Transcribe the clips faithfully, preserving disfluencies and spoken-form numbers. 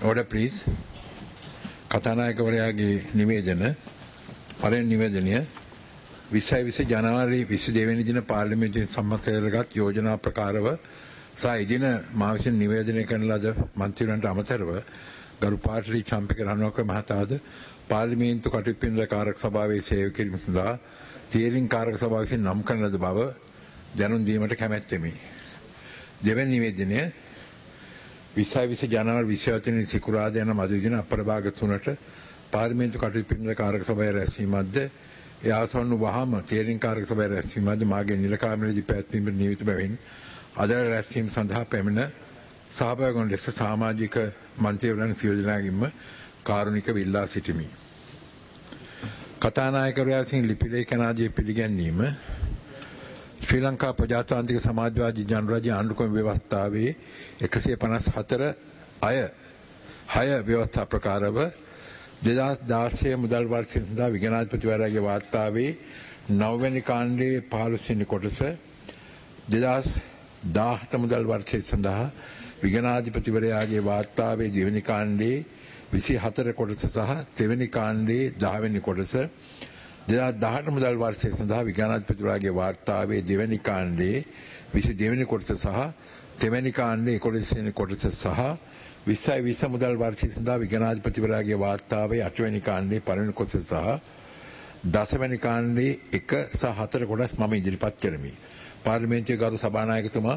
Order please. කතානායකවරයාගේ නිවේදන පළවෙනි නිවේදනය විසයි විස ජනවාරි විසි දෙවැනි දින පාර්ලිමේන්තුවෙන් සම්මත කරගත් යෝජනා ප්‍රකාරව සහ එදින මා විසින් නිවේදනය කරන ලද මන්ත්‍රීවරුන්ට අමතරව ගරු පාර්ලි චම්පික රණවක මහතාද පාර්ලිමේන්තු කටයුතු පිළිබඳ කාරක සභාවේ සේවය කිරීම සඳහා තීරින් කාරක සභාව විසින් නම් කරන ලද බව දැනුම් දීමට කැමැත්තෙමි. දෙවැනි නිවේදනය විසයි විස ජනවාරි විසිහත වෙනි සිකුරාදා යන මධ්‍ය දින අපරභාග තුනට පාර්ලිමේන්තු කටයුතු පිළිබඳ කාරක සභාවේ රැස්වීමක්ද ඒ ආසන්න වහම තීරින් කාරක සභාවේ රැස්වීමක්ද මාගේ නිල කාමරයේදී පැවැත්වීමට නියමිත බැවින් අද රැස්වීම සඳහා පැමිණ සහභාගී වන ලෙස සමාජික මන්ත්‍රීවරුන් සියලු දෙනාගේම කාරුණික විල්ලා සිටිමි. කතානායකවරයා විසින් ලිපි ලේඛනාදී පිළිගැන්වීම ශ්‍රී ලංකා ප්‍රජාතාන්ත්‍රික සමාජවාදී ජනරාජ්‍ය ආණ්ඩුක්‍රම ව්‍යවස්ථාවේ එකසිය පනස් හතර අය හය ව්‍යවස්ථා ප්‍රකාරව දෙදහස් දාසය මුදල් වර්ෂය සඳහා විගණාධිපතිවරයාගේ වාර්තාවේ නවවැනි කාණ්ඩයේ පහළොස් වෙනි කොටස දෙදහස් දාහත මුදල් වර්ෂය සඳහා විගණාධිපතිවරයාගේ වාර්තාවේ දෙවැනි කාණ්ඩයේ විසි හතර කොටස සහ තෙවැනි කාණ්ඩයේ දහ වෙනි කොටස දෙදහස් දහඅට මුදල් වර්ෂය සඳහා විගණාධිපතිවරයාගේ වාර්තාවේ දෙවැනි කාණ්ඩයේ විසි දෙවැනි කොටස සහ තෙවැනි කාණ්ඩයේ එකොළොස් වෙනි කොටස සහ විස්සයි විස්ස මුදල් වර්ෂය සඳහා විගණාධිපතිවරයාගේ වාර්තාවේ අටවැනි කාණ්ඩයේ පළවෙනි කොටස සහ දසවැනි කාණ්ඩයේ එක සහ හතර කොටස් මම ඉදිරිපත් කරමි. පාර්ලිමේන්තුවේ ගරු සභානායකතුමා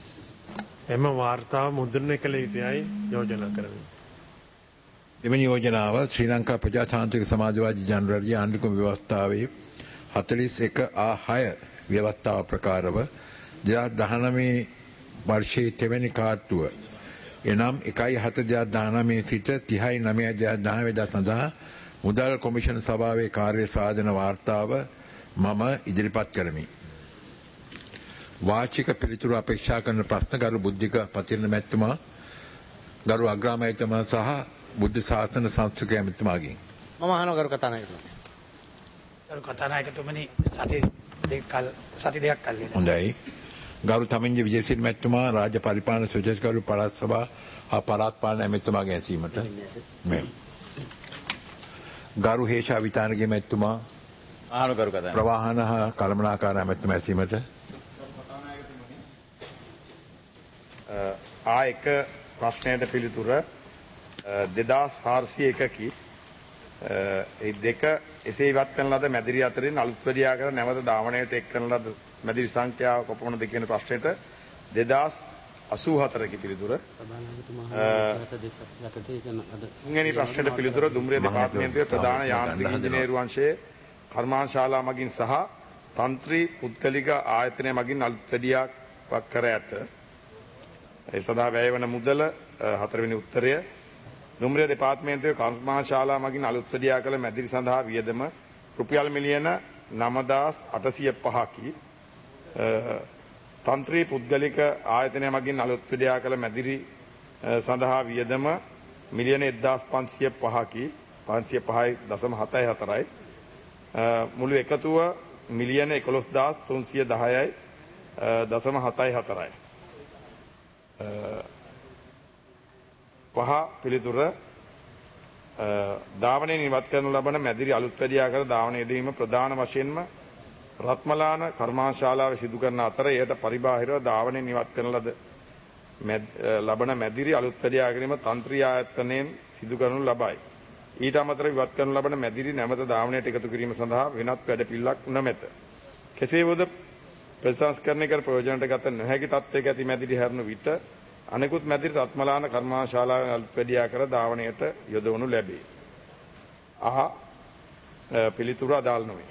එම වාර්තාව මුද්‍රණය කළ යුතුයයි යෝජනා කරමි. එවැනි යෝජනාව ශ්‍රී ලංකා ප්‍රජාතාන්ත්‍රික සමාජවාදී ජනරාජ්‍ය ආණ්ඩුක්‍රම ව්‍යවස්ථාවේ හතළිස් එක ආ හය ව්‍යවස්ථාව ප්‍රකාරව දෙදහස් දහනවය වර්ෂයේ තෙවැනි කාර්තුව එනම් එකයි හත දෙදහස් දහනවය සිට තිහයි නවය දෙදහස් දහනවය සඳහා මුදල් කොමිෂන් සභාවේ කාර්ය සාධන වාර්තාව මම ඉදිරිපත් කරමි. වාචික පිළිතුරු අපේක්ෂා කරන ප්‍රශ්න ගරු බුද්ධික පතිරණ මැතිතුමා ගරු අග්‍රාමාත්‍යතුමා සහ බුද්ධ ශාසන සංස්කෘතික ඇමතිතුමාගෙන් මම අහනවා ගරු කතානායකතුමනි. ගරු කතානායකතුමනි සති දෙකක් කල් සති දෙකක් කල් ඉන්න. හොඳයි. ගරු තමින්ජ විජේසිරි මැතිතුමා රාජ්‍ය පරිපාලන සුජාතකරු පළාත් සභා හා පළාත් පාලන ඇමතිතුමාගේ ඇසීමට මෙම්. ගරු හේෂා විතානගේ මැතිතුමා අහනවා ගරු කතානායක. ප්‍රවාහන හා කළමනාකාර ඇමතිතුමා ඇසීමට ආ එක ප්‍රශ්නයට පිළිතුර දෙදහස් හාරසිය එකකි ඒ දෙක එසේ ඉවත් කරන ලද මැදිරි අතරින් අලුත් වැඩියා කර නැවත ධාවනයට එක් කරන ලද මැදිරි සංඛ්‍යාව කොපමණද කියන ප්‍රශ්නෙට දෙදහස් අසූ හතරකි පිළිතුර. තුන්වෙනි ප්‍රශ්නෙට පිළිතුර දුම්රිය දෙපාර්තමේන්තුවේ ප්‍රධාන යාන්ත්‍රික ඉංජිනේරු අංශයේ කර්මාන්තශාලා මගින් සහ තන්ත්‍රී පුද්ගලික ආයතනය මගින් අලුත් වැඩියාවක් කර ඇත. ඒ සඳහා වැය වන මුදල හතරවෙනි උත්තරය දුම්රිය දෙපාර්තමේන්තුවේ කර්මාන්තශාලා මගින් අලුත් වැඩියා කළ මැදිරි සඳහා වියදම රුපියල් මිලියන නවදාස් අටසිය පහකි. තන්ත්‍රී පුද්ගලික ආයතනය මගින් අලුත් වැඩියා කළ මැදිරි සඳහා වියදම මිලියන එක්දාස් පන්සිය පහකි. පන්සිය පහයි දශම හතයි හතරයි. මුළු එකතුව මිලියන එකොළොස්දාස් තුන්සිය දහයයි දශම හතයි හතරයි. පහ පිළිතුර ධාවනයෙන් ඉවත් කරනු ලබන මැදිරි අලුත් වැඩියා කර ධාවන යෙදවීම ප්‍රධාන වශයෙන්ම රත්මලාන කර්මාන්තශාලාවේ සිදු කරන අතර එයට පරිබාහිරව ධාවනයෙන් ඉවත් කරන ලද ලබන මැදිරි අලුත් වැඩියා කිරීම තන්ත්‍රීය ආයතනයෙන් සිදු කරනු ලබයි. ඊට අමතරව ඉවත් කරනු ලබන මැදිරි නැවත ධාවනයට එකතු කිරීම සඳහා වෙනත් වැඩපිළිවෙලක් නොමැත. කෙසේ වුවද ප්‍රතිසංස්කරණය කර ප්‍රයෝජනට ගත නොහැකි තත්ත්වයක ඇති මැදිරි හැරුණු විට අනෙකුත් මැදිරි රත්මලාන කර්මාන්තශාලාවෙන් අලුත් වැඩියා කර ධාවනයට යොදවනු ලැබේ. අහ පිළිතුර අදාළ නොවේ.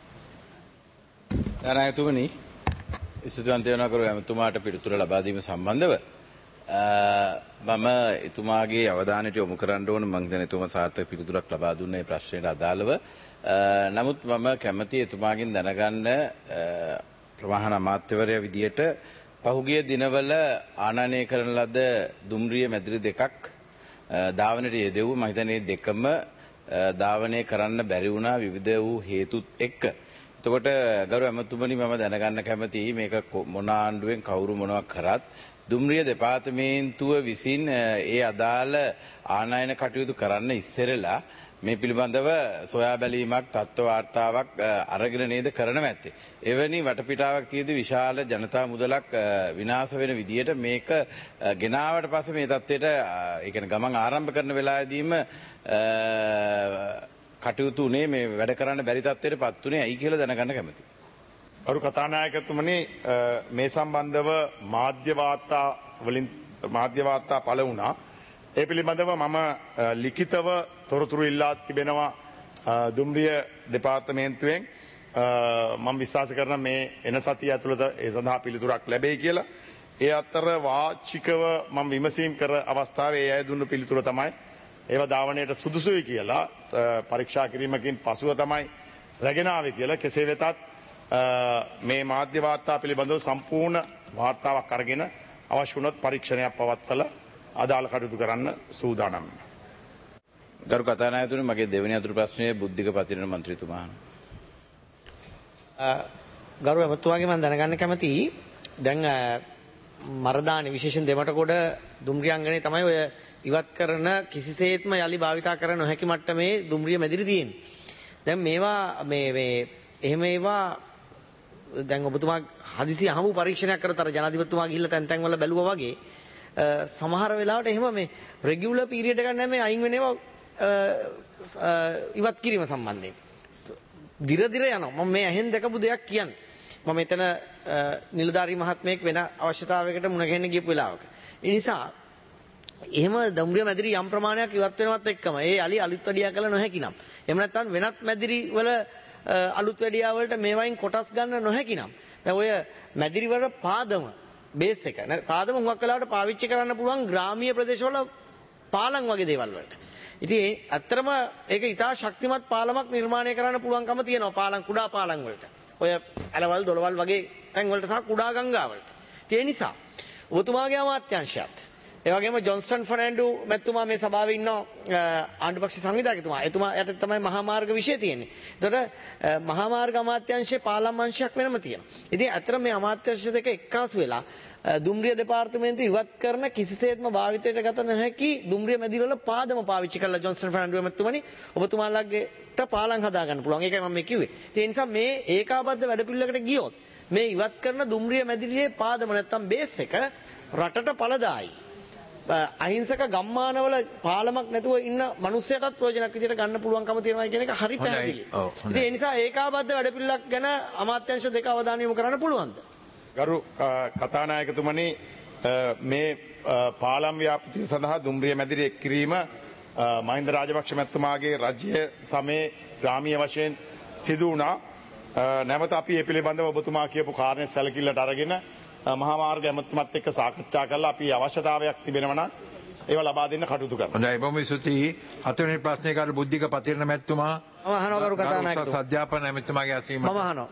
නායකතුමනි ස්තුතිවන්ත වෙනවා කරු එතුමාට පිළිතුර ලබා දීම සම්බන්ධව මම එතුමාගේ අවධානයට යොමු කරන්න ඕන මම හිතන්නේ එතුමා සාර්ථක පිළිතුරක් ලබා දුන්නේ ප්‍රශ්නයට අදාළව. නමුත් මම කැමැති එතුමාගෙන් දැනගන්න ප්‍රවාහන අමාත්‍යවරයා විදියට පහුගිය දිනවල ආනයනය කරන ලද දුම්රිය මැදිරි දෙකක් ධාවනයට යෙදෙව්ව මම හිතන්නේ දෙකම ධාවනය කරන්න බැරි වුණා විවිධ වූ හේතුත් එක්ක. එතකොට ගරු ඇමතුමනි මම දැනගන්න කැමතියි මේක මොන ආණ්ඩුවෙන් කවුරු මොනවා කරත් දුම්රිය දෙපාර්තමේන්තුව විසින් ඒ අදාළ ආනයන කටයුතු කරන්න ඉස්සරලා මේ පිළිබඳව සොයා බැලීමක් තත්ත්ව වාර්තාවක් අරගෙන නේද කරනවා ඇත්තේ. එවැනි වටපිටාවක් තියෙද්දි විශාල ජනතා මුදලක් විනාශ වෙන විදියට මේක ගෙනාවට පස්සේ මේ තත්ත්වයට ඒ කියන්නේ ගමන් ආරම්භ කරන වෙලාවෙදීම කටයුතු උනේ මේ වැඩ කරන්න බැරි තත්ත්වයට පත් උනේ ඇයි කියලා දැනගන්න කැමතියි. ගරු කතානායකතුමනි මේ සම්බන්ධව මාධ්‍ය වාර්තා වලින් මාධ්‍ය වාර්තා පළ වුණා. ඒ පිළිබඳව මම ලිඛිතව තොරතුරු ඉල්ලා තිබෙනවා දුම්රිය දෙපාර්තමේන්තුවෙන්. මම විශ්වාස කරන මේ එන සතිය ඇතුළත ඒ සඳහා පිළිතුරක් ලැබෙයි කියලා. ඒ අතර වාචිකව මම විමසීම් කර අවස්ථාවේ ඒ අය දුන්න පිළිතුර තමයි ඒව ධාවනයට සුදුසුයි කියලා පරීක්ෂා කිරීමකින් පසුව තමයි රැගෙන ආවේ කියලා. කෙසේ වෙතත් මේ මාධ්‍ය වාර්තා පිළිබඳව සම්පූර්ණ වාර්තාවක් අරගෙන අවශ්‍ය වුණොත් පරීක්ෂණයක් පවත්වලා අදාළ කටයුතු කරන්න සූදානම්. ගරු කතානායකතුමනි මගේ දෙවෙනි අතුරු ප්‍රශ්නය බුද්ධික පතිරණ මන්ත්‍රීතුමා. ගරු එමතුමාගේ මම දැනගන්න කැමතියි දැන් මරදානි විශේෂයෙන් දෙමටකොඩ දුම්රියංගනේ තමයි ඔය ඉවත් කරන කිසිසේත්ම යලි භාවිතා කර නොහැකි මට්ටමේ දුම්රිය මැදිරි තියෙන්නේ. දැන් මේවා මේ මේ එහෙම ඒවා දැන් ඔබතුමා හදිසි අහමු පරීක්ෂණයක් කරතර ජනාධිපතිතුමා ගිහිල්ලා තැන් තැන් වල බැලුවා වගේ සමහර වෙලාවට එහෙම මේ රෙගියුලර් පීරියඩ් එකක් නැහැ මේ අයින් වෙන ඒවා ඉවත් කිරීම සම්බන්ධයෙන්. දිර දිර යනවා. මම මේ ඇහෙන් දැකපු දෙයක් කියන්නේ. මම එතන නිලධාරී මහත්මයෙක් වෙන අවශ්‍යතාවයකට මුණ ගැහෙන්න ගියපු වෙලාවක. ඒ නිසා එහෙම දුම්රිය මැදිරි යම් ප්‍රමාණයක් ඉවත් වෙනවත් එක්කම ඒ අලි අලුත් වැඩියා කළ නොහැකි නම් එහෙම නැත්නම් වෙනත් මැදිරි වල අලුත් වැඩියා වලට මේවයින් කොටස් ගන්න නොහැකි නම් දැන් ඔය මැදිරි වල පාදම බේස් එක පාදම හුඟක් වෙලාවට පාවිච්චි කරන්න පුළුවන් ග්‍රාමීය ප්‍රදේශවල පාලම් වගේ දේවල් වලට. ඉතින් ඇත්තටම ඒක ඉතා ශක්තිමත් පාලමක් නිර්මාණය කරන්න පුළුවන්කම තියෙනවා පාලම් කුඩා පාලම් වලට. ඔය ඇලවල් දොළවල් වගේ තැන් වලට සහ කුඩා ගංගා වලට. ඒ නිසා ඔබතුමාගේ අමාත්‍යාංශයත් ඒ වගේම ජොන්ස්ටන් ෆර්නැන්ඩෝ මැතිතුමා මේ සභාවේ ඉන්න ආණ්ඩුපක්ෂ සංවිධායකතුමා එතුමා යට තමයි මහා මාර්ග විෂය තියෙන්නේ. ඒතකොට මහා මාර්ග අමාත්‍යාංශයේ පාලම් අංශයක් වෙනම තියෙනවා. ඉතින් අතර මේ අමාත්‍යාංශ දෙක එක්කාසු වෙලා දුම්රිය දෙපාර්තමේන්තුව ඉවත් කරන කිසිසේත්ම භාවිතයට ගත නොහැකි දුම්රිය මැදිරි වල පාදම පාවිච්චි කරලා ජොන්ස්ටන් ෆර්නැන්ඩෝ මැතිතුමනි ඔබතුමාලගේට පාලම් හදා ගන්න පුළුවන්. ඒකයි මම මේ කිව්වේ. ඒ නිසා මේ ඒකාබද්ධ වැඩපිළිවෙලකට ගියොත් මේ ඉවත් කරන දුම්රිය මැදිරියේ පාදම නැත්තම් බේස් එක රටට ඵලදායි. අහිංසක ගම්මානවල පාලමක් නැතුව ඉන්න මිනිස්සුන්ටත් ප්‍රයෝජනක් විදියට ගන්න පුළුවන්කම තියෙනවා කියන එක හරි පැහැදිලි. ඉතින් ඒ නිසා ඒකාබද්ධ වැඩපිළිවෙලක් ගැන අමාත්‍යාංශ දෙක අවධානය යොමු කරන්න පුළුවන්ද? ගරු කතානායකතුමනි මේ පාලම් ව්‍යාපෘතිය සඳහා දුම්රිය මැදිරි එක් කිරීම මහින්ද රාජපක්ෂ මැතිතුමාගේ රාජ්‍ය සමයේ ග්‍රාමීය වශයෙන් සිදු වුණා. නැවත අපි මේ පිළිබඳව ඔබතුමා කියපු කාරණේ සැලකිල්ලට අරගෙන මහා මාර්ග ඇමතුමත් එක්ක සාකච්ඡා කරලා අපි අවශ්‍යතාවයක් තිබෙනවා නම් ඒව ලබා දෙන්න කටයුතු කරනවා. හොඳයි බොහොම ස්තුතියි. හතරවෙනි ප්‍රශ්නේ කාට බුද්ධික පතිරණ මැතිතුමා මම අහනවා කරු කතානායකතුමා. අධ්‍යාපන ඇමතුමාගේ අසීම මම අහනවා.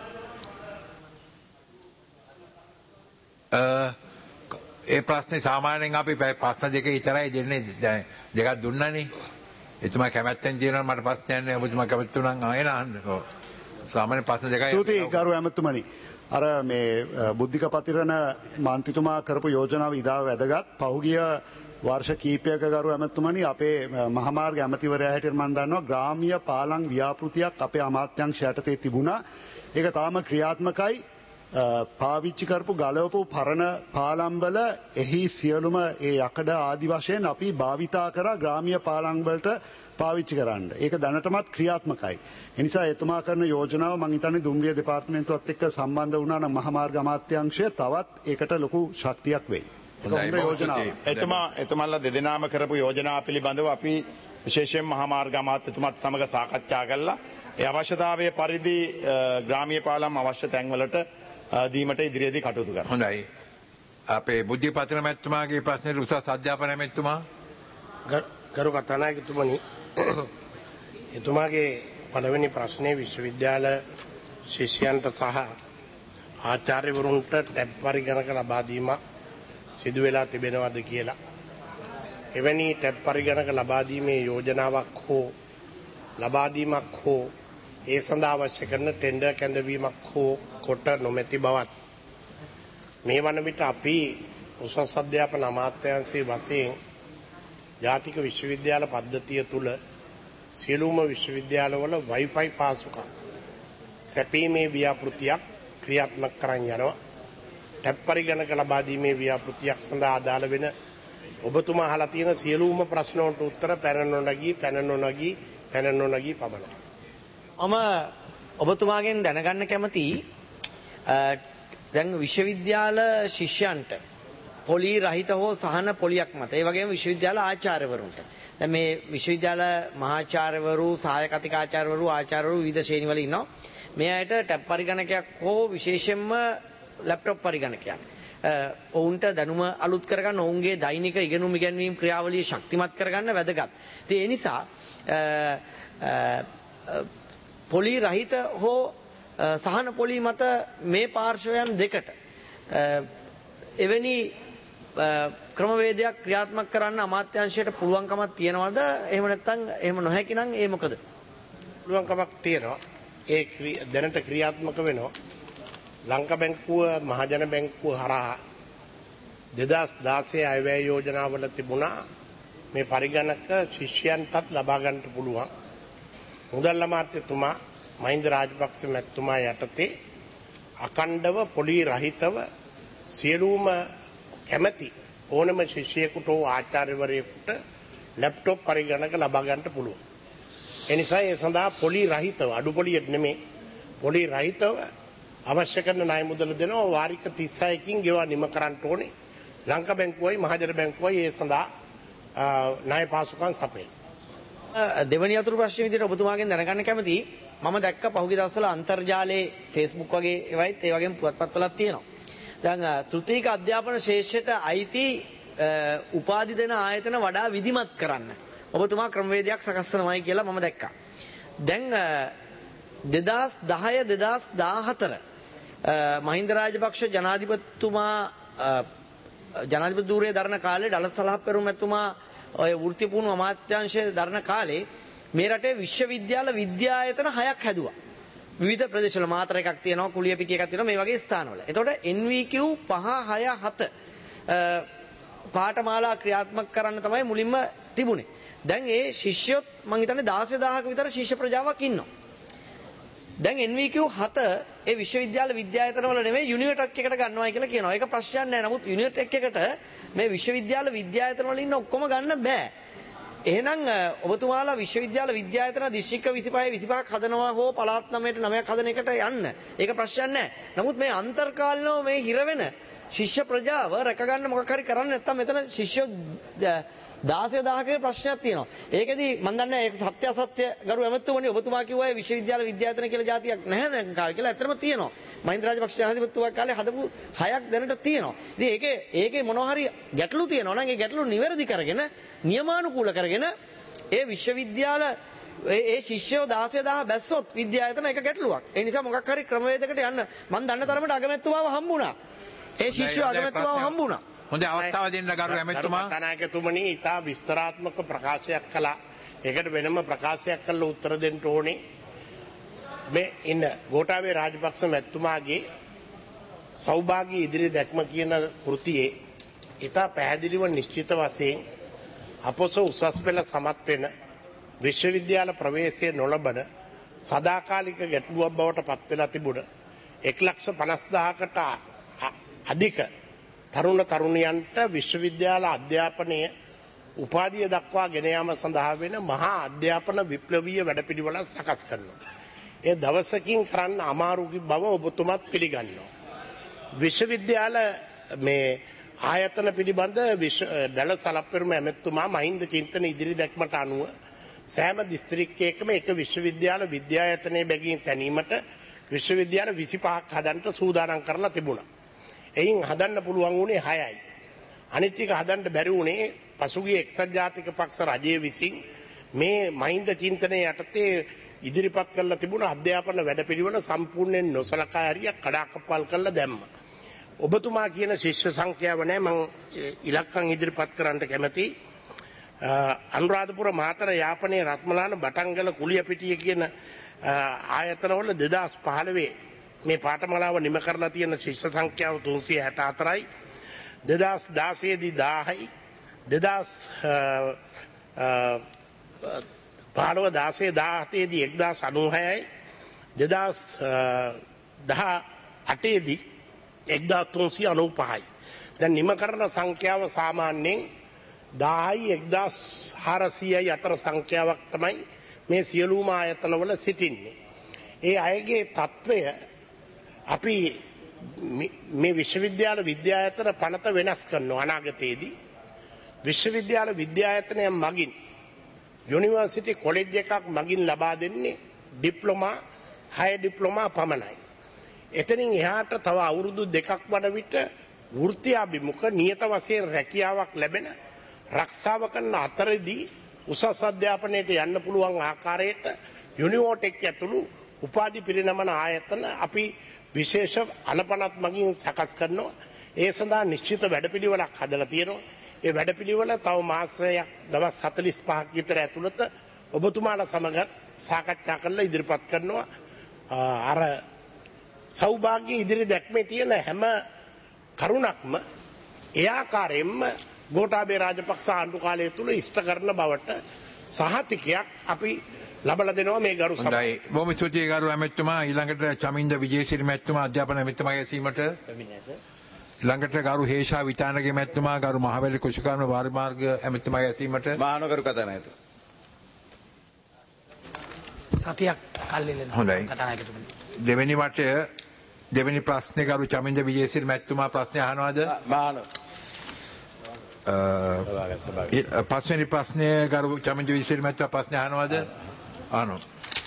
ඒ ප්‍රශ්නේ සාමාන්‍යයෙන් අපි ප්‍රශ්න දෙක විතරයි දෙන්නේ. දැන් දෙකක් දුන්නානේ. එතුමා කැමැත්තෙන් කියනවා මට ප්‍රශ්නයක් නෑ. ඔබතුමා කැමැත්තු නම් ආයෙ නහන්න. ඔව්. සාමාන්‍ය ප්‍රශ්න දෙකයි. ස්තුතියි ගරු ඇමතුමනි. අර මේ බුද්ධික පතිරණ මන්ත්‍රීතුමා කරපු යෝජනාව ඉදා වැදගත්. පහුගිය වර්ෂ කීපයක ගරු ඇමතුමනි අපේ මහාමාර්ග ඇමතිවරයා හැටියට මම දන්නවා ග්‍රාමීය පාලම් ව්‍යාපෘතියක් අපේ අමාත්‍යාංශ යටතේ තිබුණා. ඒක තාම ක්‍රියාත්මකයි. පාවිච්චි කරපු ගලවපු පරණ පාලම්වල එහි සියලුම ඒ යකඩ ආදි වශයෙන් අපි භාවිතා කරා ග්‍රාමීය පාලම් වලට පාවිච්චි කරන්න. ඒක දැනටමත් ක්‍රියාත්මකයි. ඒ නිසා එතුමා කරන යෝජනාව මම හිතන්නේ දුම්රිය දෙපාර්තමේන්තුවත් එක්ක සම්බන්ධ වුණා නම් මහාමාර්ග අමාත්‍යාංශය තවත් ඒකට ලොකු ශක්තියක් වෙයි. ඒක හොඳ යෝජනාවක්. එතුමා එතුමාලා දෙදෙනාම කරපු යෝජනා පිළිබඳව අපි විශේෂයෙන් මහාමාර්ග අමාත්‍යතුමත් සමග සාකච්ඡා කළා. ඒ අවශ්‍යතාවයේ පරිදි ග්‍රාමීය පාලම් අවශ්‍ය තැන්වලට දීමට ඉදිරියේදී කටයුතු කරනවා. හොඳයි. අපේ බුද්ධික පතිරණ මැතිතුමාගේ ප්‍රශ්නේ උසස් අධ්‍යාපන මැතිතුමා ගරු කතානායකතුමනි එතුමාගේ පළවෙනි ප්‍රශ්නේ විශ්වවිද්‍යාල ශිෂ්‍යයන්ට සහ ආචාර්යවරුන්ට ටැබ් පරිගණක ලබා දීමක් සිදු වෙලා තිබෙනවද කියලා. එවැනි ටැබ් පරිගණක ලබා දීමේ යෝජනාවක් හෝ ලබා දීමක් හෝ ඒ සඳහා අවශ්‍ය කරන ටෙන්ඩර් කැඳවීමක් හෝ කොට නොමැති බවත් මේ වන විට අපි උසස් අධ්‍යාපන අමාත්‍යාංශයේ වශයෙන් ජාතික විශ්වවිද්‍යාල පද්ධතිය තුළ සියලුම විශ්වවිද්‍යාලවල වයිෆයි පාසුකම් සැපීමේ ව්‍යාපෘතියක් ක්‍රියාත්මක කරන් යනවා. ටැප් පරිගණක ලබා දීමේ ව්‍යාපෘතියක් සඳහා අදාළ වෙන ඔබතුමා අහලා තියෙන සියලුම ප්‍රශ්න වලට උත්තර පැන නොනගී පැන නොනගී පැන නොනගී පමණයි. මම ඔබතුමාගෙන් දැනගන්න කැමතියි දැන් විශ්වවිද්‍යාල ශිෂ්‍යයන්ට පොලි රහිත හෝ සහන පොලියක් මත ඒ වගේම විශ්වවිද්‍යාල ආචාර්යවරුන්ට දැන් මේ විශ්වවිද්‍යාල මහාචාර්යවරු සහායක අතිකාචාර්යවරු ආචාර්යවරු විවිධ ශ්‍රේණි වල ඉන්නවා. මේ අයට ටැබ් පරිගණකයක් හෝ විශේෂයෙන්ම ලැප්ටොප් පරිගණකයක් ඔවුන්ට දැනුම අලුත් කරගන්න ඔවුන්ගේ දෛනික ඉගෙනුම් ඉගැන්වීම් ක්‍රියාවලිය ශක්තිමත් කරගන්න වැදගත්. ඉතින් ඒ නිසා පොලි රහිත හෝ සහන පොලි මත මේ පාර්ශවයන් දෙකට එවැනි ක්‍රමවේදයක් ක්‍රියාත්මක කරන්න අමාත්‍යාංශයට පුළුවන්කමක් තියනවද? එහෙම නැත්නම් එහෙම නොහැකි නම් ඒ මොකද? පුළුවන්කමක් තියෙනවා. ඒ දැනට ක්‍රියාත්මක වෙනවා. ලංකා බැංකුව මහජන බැංකුව හරහා දෙදහස් දාසය අයවැය යෝජනාවල තිබුණා මේ පරිගණක ශිෂ්‍යයන්ටත් ලබා ගන්නට පුළුවන්. මුදල් අමාත්‍යතුමා මහින්ද රාජපක්ෂ මැතිතුමා යටතේ අඛණ්ඩව පොලි රහිතව සියලුම කැමැති ඕනම ශිෂ්‍යයෙකුට හෝ ආචාර්යවරයෙකුට ලැප්ටොප් පරිගණක ලබා ගන්නට පුළුවන්. ඒ නිසා ඒ සඳහා පොලි රහිතව අඩු පොලියට නෙමෙයි පොලි රහිතව අවශ්‍ය කරන ණය මුදල දෙනවා වාරික තිස් හයකින් ගෙවා නිම කරන්න ඕනේ. ලංකා බැංකුවයි මහජන බැංකුවයි ඒ සඳහා ණය පාසුකම් සපයන. දෙවැනි අතුරු ප්‍රශ්න විදිහට ඔබතුමාගෙන් දැනගන්න කැමතියි. මම දැක්ක පහුගිය දවස්වල අන්තර්ජාලයේ Facebook වගේ ඒවයිත් ඒ වගේම පුවත්පත්වලත් තියෙනවා. දැන් තෘතීක අධ්‍යාපන ශේෂ්ඨයට අයිති උපාධි දෙන ආයතන වඩා විධිමත් කරන්න ඔබතුමා ක්‍රමවේදයක් සකස් කරනවායි කියලා මම දැක්කා. දැන් දෙදහස් දහය දෙදහස් දාහතර මහින්ද රාජපක්ෂ ජනාධිපතිතුමා ජනාධිපති ධූරය දරන කාලේ ඩලස් සලහප්පෙරුම මැතිතුමා ඔය වෘත්තිපූර්ණ අමාත්‍යාංශය දරන කාලේ මේ රටේ විශ්වවිද්‍යාල විද්‍යායතන හයක් හැදුවා. විවිධ ප්‍රදේශවල මාතර එකක් තියෙනවා, කුලියපිටිය එකක් තියෙනවා, මේ වගේ ස්ථානවල. එතකොට එන් වී කිව් පහ හය හත පාඨමාලා ක්‍රියාත්මක කරන්න තමයි මුලින්ම තිබුණේ. දැන් ඒ ශිෂ්‍යයොත් මං හිතන්නේ දාසය දහසක විතර ශිෂ්‍ය ප්‍රජාවක් ඉන්නවා. දැන් එන් වී කිව් හත ඒ විශ්වවිද්‍යාල විද්‍යායතන වල නෙමෙයි යුනිවර්ටෙක් එකට ගන්නවායි කියලා කියනවා. ඒක ප්‍රශ්නයක් නෑ. නමුත් යුනිවර්ටෙක් එකට මේ විශ්වවිද්‍යාල විද්‍යායතන වල ඉන්න ඔක්කොම ගන්න බෑ. එහෙනම් ඔබතුමාලා විශ්වවිද්‍යාල විද්‍යායතන දිස්ත්‍රික්ක විසිපහ විසිපහක් හදනවා හෝ පළාත් නවයට නවයක් හදන එකට යන්න. ඒක ප්‍රශ්නයක් නෑ. නමුත් මේ අන්තර්කාලීනව මේ හිර වෙන ශිෂ්‍ය ප්‍රජාව රැක ගන්න මොකක් හරි කරන්න නැත්නම් මෙතන ශිෂ්‍ය දාසය දහසක ප්‍රශ්නයක් තියෙනවා. ඒකෙදි මම දන්නේ ඒක සත්‍ය අසත්‍ය ගරු ඇමතුමනි ඔබතුමා කිව්වා ඒ විශ්වවිද්‍යාල විද්‍යායතන කියලා જાතියක් නැහැ දැන් කාලේ කියලා. ඇත්තටම තියෙනවා. මහින්ද රාජපක්ෂ ජනාධිපතිතුමා කාලේ හදපු හයක් දැනට තියෙනවා. ඉතින් ඒකේ ඒකේ මොනවා හරි ගැටලු තියෙනවා නම් ඒ ගැටලු නිවැරදි කරගෙන නියමානුකූල කරගෙන ඒ විශ්වවිද්‍යාල ඒ ශිෂ්‍යයෝ දාසය දහ බැස්සොත් විද්‍යායතන එක ගැටලුවක්. ඒ නිසා මොකක් හරි ක්‍රමවේදයකට යන්න මම දන්න තරමට අගමැතිතුමාව හම්බුණා. ඒ ශිෂ්‍යයෝ අගමැතිතුමාව හම්බුණා. හොඳ අවස්ථාව දෙන්න ගරු ඇමතුමා. කතානායකතුමනි ඉතා විස්තරාත්මක ප්‍රකාශයක් කළා. ඒකට වෙනම ප්‍රකාශයක් කරලා උත්තර දෙන්න ඕනේ. මේ ඉන්න ගෝඨාභය රාජපක්ෂ මැතිතුමාගේ සෞභාග්‍ය ඉදිරි දැක්ම කියන කෘතියේ ඉතා පැහැදිලිව නිශ්චිත වශයෙන් අපොස උසස් පෙළ සමත් වෙන විශ්වවිද්‍යාල ප්‍රවේශය නොලබන සදාකාලික ගැටලුවක් බවට පත් වෙලා තිබුණ එක ලක්ෂ පනස් දහසකට අධික තරුණ තරුණියන්ට විශ්වවිද්‍යාල අධ්‍යාපනය උපාධිය දක්වා ගෙන යාම සඳහා වෙන මහා අධ්‍යාපන විප්ලවීය වැඩපිළිවෙළක් සකස් කරනවා. ඒ දවසකින් කරන්න අමාරු බව ඔබතුමත් පිළිගන්නවා. විශ්වවිද්‍යාල මේ ආයතන පිළිබඳ ඩල සලප්පෙරුම ඇමතුමා මහින්ද චින්තන ඉදිරි දැක්මට අනුව සෑම දිස්ත්‍රික්කයකම එක විශ්වවිද්‍යාල විද්‍යායතනයේ බැගින් තැනීමට විශ්වවිද්‍යාල විසිපහක් හදන්න සූදානම් කරලා තිබුණා. එයින් හදන්න පුළුවන් වුණේ හයයි. අනිත් ටික හදන්න බැරි වුණේ පසුගිය එක්සත් ජාතික පක්ෂ රජය විසින් මේ මහින්ද චින්තනයේ යටතේ ඉදිරිපත් කරලා තිබුණ අධ්‍යාපන වැඩපිළිවෙල සම්පූර්ණයෙන් නොසලකා හරියක් කඩාකප්පල් කරලා දැම්මා. ඔබතුමා කියන ශිෂ්‍ය සංඛ්‍යාව නෑ මම ඉලක්කම් ඉදිරිපත් කරන්න කැමතියි. අනුරාධපුර මාතර යාපනයේ රත්මලාන බටංගල කුලියපිටිය කියන ආයතනවල දෙදහස් පහළොව මේ පාඨමාලාව නිම කරලා තියෙන ශිෂ්‍ය සංඛ්‍යාව තුන්සිය හැට හතරයි. දෙදස් දාසයේදී දාහයි දෙදස් පාලුව දාසේ දාහතේදී එක්දා සනූහයයි දෙදස් දහ අටේදී එක්දා තුන්සිය අනූ පහයි. දැන් නිම කරන සංඛ්‍යාව සාමාන්‍යයෙන් දාහයි එක්දස් හාරසීයයි අතර සංඛ්‍යාවක් තමයි මේ සියලුම ආයතනවල සිටින්නේ. ඒ අයගේ තත්ත්වය අපි මේ විශ්වවිද්‍යාල විද්‍යායතන පනත වෙනස් කරනවා අනාගතයේදී. විශ්වවිද්‍යාල විද්‍යායතනය මගින් යුනිවර්සිටි කොලෙජ් එකක් මගින් ලබා දෙන්නේ ඩිප්ලෝමා හය ඩිප්ලෝමා පමණයි. එතනින් එහාට තව අවුරුදු දෙකක් වන විට වෘත්තියාභිමුඛ නියත වශයෙන් රැකියාවක් ලැබෙන රක්ෂාව කරන අතරදී උසස් අධ්‍යාපනයට යන්න පුළුවන් ආකාරයට යුනිවෝටෙක් ඇතුළු උපාධි පිරිනමන ආයතන අපි විශේෂ අනපනත් මගින් සකස් කරනවා. ඒ සඳහා නිශ්චිත වැඩපිළිවෙලක් හදලා තියෙනවා. ඒ වැඩපිළිවෙල තව මාසයක් දවස් හතළිස් පහක් විතර ඇතුළත ඔබතුමාලා සමග සාකච්ඡා කරලා ඉදිරිපත් කරනවා. අර සෞභාග්‍ය ඉදිරි දැක්මේ තියෙන හැම කරුණක්ම ඒ ආකාරයෙන්ම ගෝඨාභය රාජපක්ෂ ආණ්ඩු කාලය තුල ඉෂ්ට කරන බවට සහතිකයක් අපි ලබලා දෙනවා මේ ගරු සභාව. හොඳයි. බොහොම ස්තුතියි ගරු ඇමතුමා. ඊළඟට චමින්ද විජේසිරි මැතිතුමා අධ්‍යාපන ඇමතුමාගේ ඇසීමට ඊළඟට ගරු හේෂා විතානගේ මැතිතුමා ගරු මහවැලි කුෂිකාර්ම වාරිමාර්ග ඇමතුමාගේ ඇසීමට මහානගර කතානායක. සතියක් කල්ලිලෙන හොඳයි. කතානායකතුමනි. දෙවෙනි වටය දෙවෙනි ප්‍රශ්නේ ගරු චමින්ද විජේසිරි මැතිතුමා ප්‍රශ්නේ අහනවාද? මහාන පස්වෙනි ප්‍රශ්නය ගරු චමින්ද විජේසිරි මැතිතුමා ප්‍රශ්නේ අහනවාද? අහනවා.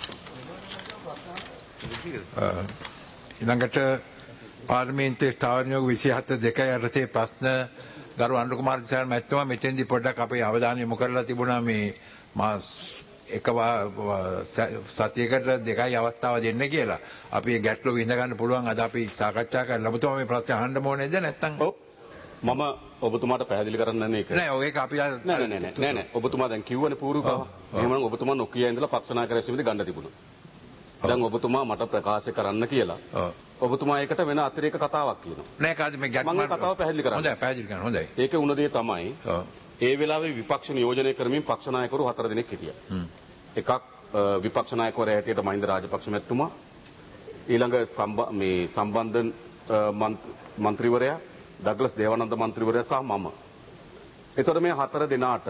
ඊළඟට පාර්ලිමේන්තුවේ ස්ථාවර නියෝග විසිහත දෙකයි යටතේ ප්‍රශ්න ගරු අනුර කුමාර දිසාර මැතිතුමා මෙතෙන්දී පොඩ්ඩක් අපේ අවධානය යොමු කරලා තිබුණා මේ මාස් එක සතියකට දෙකයි අවස්ථාව දෙන්න කියලා. අපි ඒ ගැටලුව විඳ ගන්න පුළුවන් අද අපි සාකච්ඡා කරලා ඔබතුමා මේ ප්‍රශ්න අහන්න ඕනේද නැත්නම්? ඔව්. මම ඔබතුමාට පැහැදිලි කරන්න මේක. නෑ ඔය ඒක අපි නෑ නෑ නෑ නෑ නෑ ඔබතුමා දැන් කිව්වනේ පූර්වකව. එහෙනම් ඔබතුමා නොකිය ඉඳලා පක්ෂනායක රැස්වීමේදී ගන්න තිබුණා. දැන් ඔබතුමා මට ප්‍රකාශ කරන්න කියලා. ඔබතුමා ඒකට වෙන අතිරේක කතාවක් කියනවා. නෑ කාද මේ ගැටලුව මම කතාව පැහැදිලි කරන්න. හොඳයි පැහැදිලි කරන්න. හොඳයි. ඒකේ උන දේ තමයි ඒ වෙලාවේ විපක්ෂ නියෝජනය කරමින් පක්ෂ නායකවරු හතර දෙනෙක් හිටියා. එකක් විපක්ෂ නායකවරයා හැටියට මහින්ද රාජපක්ෂ මැතිතුමා, ඊළඟ මේ සම්බන්ධ මන්ත්‍රීවරයා ඩග්ලස් දේවානන්ද මන්ත්‍රීවරයා සහ මම. එතකොට මේ හතර දෙනාට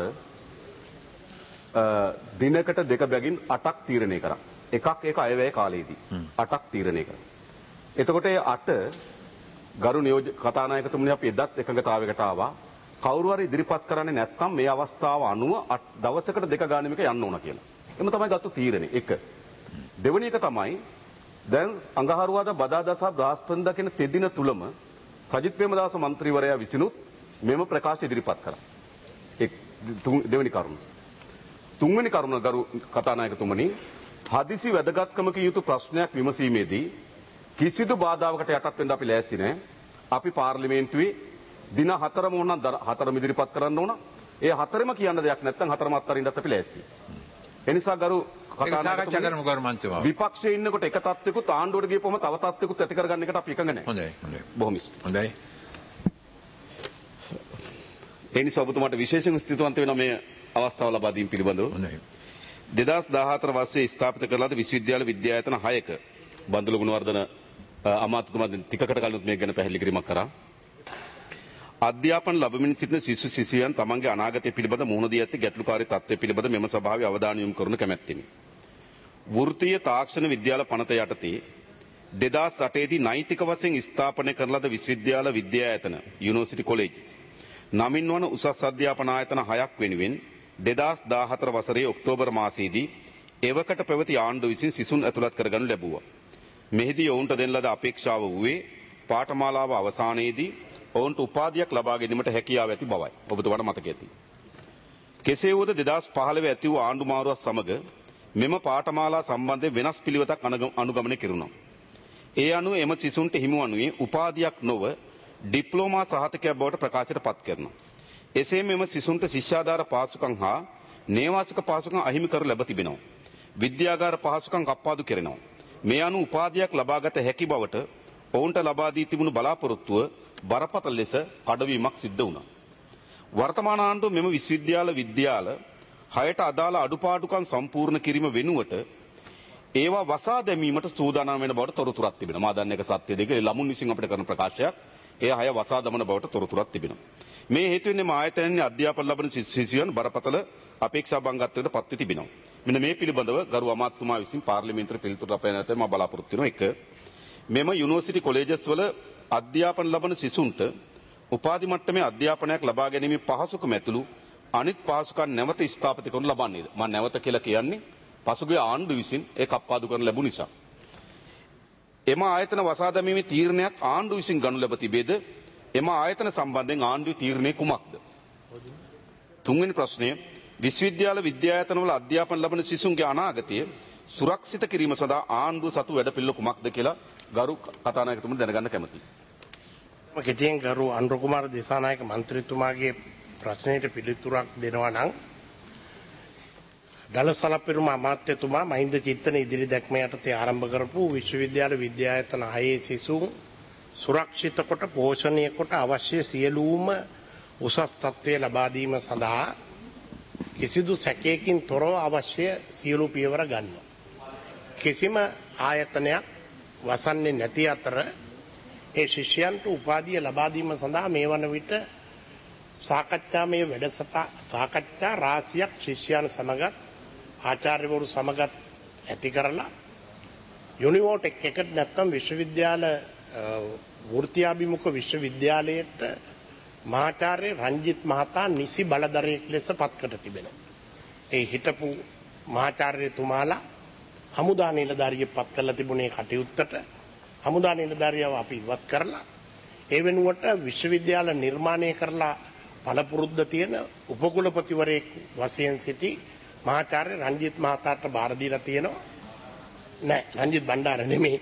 දිනකට දෙක බැගින් අටක් තීරණය කරා. එකක් ඒක අයවැය කාලයේදී අටක් තීරණය කරා. එතකොට ඒ අට ගරු නියෝජ කතානායකතුමනි අපි එදත් එකඟතාවයකට ආවා. කවුරු හරි ඉදිරිපත් කරන්නේ නැත්නම් මේ අවස්ථාව අනුව දවසකට දෙක ගානෙ මේක යන්න ඕන කියලා. එම තමයි ගත්ත තීරණය. එක. දෙවෙනි එක තමයි දැන් අඟහරුවාදා බදාදා සහ බ්‍රහස්පතින්දා කියන තෙදින තුලම සජිත් ප්‍රේමදාස මන්ත්‍රීවරයා විසිනුත් මෙම ප්‍රකාශ ඉදිරිපත් කරා. එක් දෙවෙනි කරුණ. තුන්වෙනි කරුණ ගරු කතානායකතුමනි හදිසි වැදගත්කමක යුතු ප්‍රශ්නයක් විමසීමේදී කිසිදු බාධාවකට යටත් වෙන්න අපි ලෑස්ති නැහැ. අපි පාර්ලිමේන්තුවේ දින හතරම ඕන හතරම ඉදිරිපත් කරන්න ඕන. ඒ හතරම කියන්න දෙයක් නැත්නම් හතරම අත්තරින්නත් අපි ලෑස්ති. ඒ නිසා ගරු කතානායකතුමනි විපක්ෂයේ ඉන්නකොට එක තත්ත්වයකට ආණ්ඩුවට ගියපොම තව තත්ත්වයකට ඇති කරගන්න එකට අපි එකඟ නැහැ. හොඳයි හොඳයි. බොහොම හොඳයි. ඒ නිසා ඔබතුමාට විශේෂයෙන් ස්තුතිවන්ත වෙනවා මේ අවස්ථාව ලබා දීම පිළිබඳව. හොඳයි. දෙදහස් දාහතර වර්ෂයේ ස්ථාපිත කරලාද විශ්වවිද්‍යාල විද්‍යායතන හයක බන්දුල ගුණවර්ධන අමාත්‍යතුමා ටිකකට කලින් මේක ගැන පැහැදිලි කිරීමක් කරා. අධ්‍යාපන ලැබමින් සිටින සිසු සිසියන් තමන්ගේ අනාගතය පිළිබඳ මුහුණ දී ඇති ගැටලුකාරී තත්ත්වය පිළිබඳ මෙම සභාවේ අවධානය යොමු කරනු කැමැත්තෙමි. වෘත්තීය තාක්ෂණ විද්‍යාල පනත යටතේ දෙදහස් අටේදී නෛතික වශයෙන් ස්ථාපනය කරන ලද විශ්වවිද්‍යාල විද්‍යායතන යුනිවර්සිටි කොලෙජස් නමින් වන උසස් අධ්‍යාපන ආයතන හයක් වෙනුවෙන් දෙදහස් දාහතර වසරේ ඔක්තෝබර් මාසයේදී එවකට පැවති ආණ්ඩුව විසින් සිසුන් ඇතුළත් කරගනු ලැබුවා. මෙහිදී ඔවුන්ට දෙන ලද අපේක්ෂාව වූයේ පාඨමාලාව අවසානයේදී ඔවුන්ට උපාධියක් ලබා ගැනීමට හැකියාව ඇති බවයි. ඔබතුමාට මතක ඇති. කෙසේ වුවද දෙදහස් පහළොව ඇති වූ ආණ්ඩු මාරුවත් සමග මෙම පාඨමාලා සම්බන්ධයෙන් වෙනස් පිළිවෙතක් අනුගමනය කෙරුණා. ඒ අනුව එම සිසුන්ට හිමි වනුයේ උපාධියක් නොව ඩිප්ලෝමා සහතිකයක් බවට ප්‍රකාශයට පත් කරනවා. එසේ මෙම සිසුන්ට ශිෂ්‍යාධාර පහසුකම් හා නේවාසික පහසුකම් අහිමි කර ලැබ තිබෙනවා. විද්‍යාගාර පහසුකම් කප්පාදු කෙරෙනවා. මේ අනුව උපාධියක් ලබාගත හැකි බවට ඔවුන්ට ලබා දී තිබුණු බලාපොරොත්තුව බරපතල ලෙස කඩවීමක් සිද්ධ වුණා. වර්තමාන ආණ්ඩුව මෙම විශ්වවිද්‍යාල විද්‍යාල හයට අදාළ අඩුපාඩුකම් සම්පූර්ණ කිරීම වෙනුවට ඒවා වසා දැමීමට සූදානම් වෙන බවට තොරතුරක් තිබෙනවා. මා දන්න එක සත්‍ය දෙක ළමුන් විසින් අපිට කරන ප්‍රකාශයක්. ඒ හය වසා දමන බවට තොරතුරක් තිබෙනවා. මේ හේතුවෙන් මේ ආයතනයේ අධ්‍යාපන ලබන ශිෂ්‍යයන් බරපතල අපේක්ෂා භංගත්වයට පත් වී තිබෙනවා. මෙන්න මේ පිළිබඳව ගරු අමාත්‍යතුමා විසින් පාර්ලිමේන්තුවේ පිළිතුරු ලබන්නට මම බලාපොරොත්තු වෙනවා. එක මෙම යුනිවර්සිටි කොලෙජස් වල අධ්‍යාපන ලබන සිසුන්ට උපාධි මට්ටමේ අධ්‍යාපනයක් ලබා ගැනීමේ පහසුකම් ඇතුළු අනිත් පහසුකම් නැවත ස්ථාපිත කරනු ලබන්නේද? මම නැවත කියලා කියන්නේ පසුගිය ආණ්ඩුව විසින් ඒක අප්පාදු කරන ලැබුණ නිසා. එම ආයතන වසා දැමීමේ තීරණයක් ආණ්ඩුව විසින් ගනු ලැබ තිබේද? එම ආයතන සම්බන්ධයෙන් ආණ්ඩුවේ තීරණය කුමක්ද? තුන්වෙනි ප්‍රශ්නය විශ්වවිද්‍යාල විද්‍යායතනවල අධ්‍යාපන ලබන සිසුන්ගේ අනාගතය සුරක්ෂිත කිරීම සඳහා ආණ්ඩුව සතු වැඩපිළිවෙල කුමක්ද කියලා ගරු කතානායකතුමනි දැනගන්න කැමතියි. මම කෙටියෙන් ගරු අනුර කුමාර දිසානායක මන්ත්‍රීතුමාගේ ප්‍රශ්නයට පිළිතුරක් දෙනවා නම් දලසලපිරුම අමාත්‍යතුමා මහින්ද චිත්තන ඉදිරි දැක්ම යටතේ ආරම්භ කරපු විශ්වවිද්‍යාල විද්‍යායතන හයේ සිසුන් සුරක්ෂිත කොට පෝෂණය කොට අවශ්‍ය සියලුම උසස් තත්ත්වයේ ලබා දීම සඳහා කිසිදු සැකයකින් තොරව අවශ්‍ය සියලු පියවර ගන්නවා. කිසිම ආයතනයක් වසන්නේ නැති අතර ඒ ශිෂ්‍යයන්ට උපාධිය ලබා දීම සඳහා මේ වන විට සාකච්ඡාමය වැඩසටහන් සාකච්ඡා රාශියක් ශිෂ්‍යයන් සමගත් ආචාර්යවරු සමගත් ඇති කරලා යුනිවෝටෙක් එකට නැත්නම් විශ්වවිද්‍යාල වෘත්තියාභිමුඛ විශ්වවිද්‍යාලයට මහාචාර්ය රංජිත් මහතා නිසි බලධරයෙක් ලෙස පත්කට තිබෙනවා. ඒ හිටපු මහාචාර්යතුමාලා හමුදා නිලධාරියෙක් පත් කරලා තිබුණේ කටයුත්තට හමුදා නිලධාරියව අපි ඉවත් කරලා ඒ වෙනුවට විශ්වවිද්‍යාල නිර්මාණය කරලා පළපුරුද්ද තියෙන උපකුලපතිවරයෙක් වශයෙන් සිටි මහාචාර්ය රංජිත් මහතාට බාර දීලා තියෙනවා. නෑ රංජිත් බණ්ඩාර නෙමෙයි.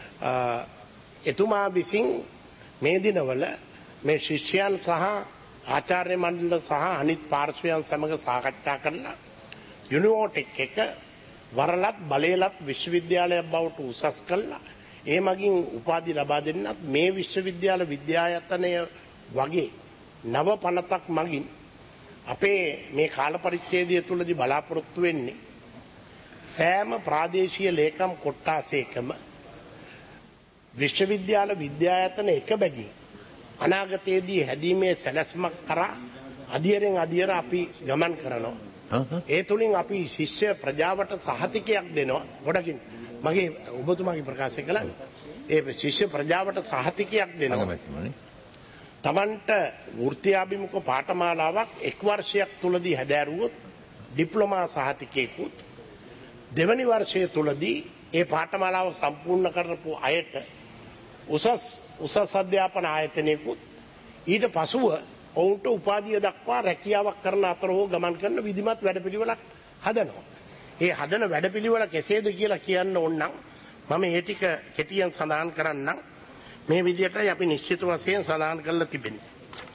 එතුමා විසින් මේ දිනවල මේ ශිෂ්‍යයන් සහ ආචාර්ය මණ්ඩල සහ අනිත් පාර්ශ්වයන් සමග සාකච්ඡා කරලා යුනිවෝටෙක් එක වරලත් බලයලත් විශ්වවිද්‍යාලයක් බවට උසස් කළා. ඒ මගින් උපාධි ලබා දෙන්නත් මේ විශ්වවිද්‍යාල විද්‍යායතනය වගේ නව පනතක් මගින් අපේ මේ කාල පරිච්ඡේදය තුලදී බලාපොරොත්තු වෙන්නේ සෑම ප්‍රාදේශීය ලේකම් කොට්ටාසයකම විශ්වවිද්‍යාල විද්‍යායතන එක බැගින් අනාගතයේදී හැදීමේ සැලැස්මක් කරා අධියරෙන් අධියර අපි ගමන් කරනවා. ඒ තුලින් අපි ශිෂ්‍ය ප්‍රජාවට සහතිකයක් දෙනවා. ගොඩකින් මගේ ඔබතුමාගේ ප්‍රකාශය කළානේ. ඒ ශිෂ්‍ය ප්‍රජාවට සහතිකයක් දෙනවා. තමන්ට වෘත්තියාභිමුඛ පාඨමාලාවක් එක් වර්ෂයක් තුලදී හැදෑරුවොත් ඩිප්ලෝමා සහතිකයකුත් දෙවැනි වර්ෂය තුලදී ඒ පාඨමාලාව සම්පූර්ණ කරපු අයට උසස් උසස් අධ්‍යාපන ආයතනයකුත් ඊට පසුව ඔවුන්ට උපාධිය දක්වා රැකියාවක් කරන අතර හෝ ගමන් කරන විධිමත් වැඩපිළිවෙලක් හදනවා. ඒ හදන වැඩපිළිවෙල කෙසේද කියලා කියන්න ඕන නම් මම මේ ටික කෙටියෙන් සඳහන් කරන්නම්. මේ විදිහටයි අපි නිශ්චිත වශයෙන් සඳහන් කරලා තිබෙන්නේ.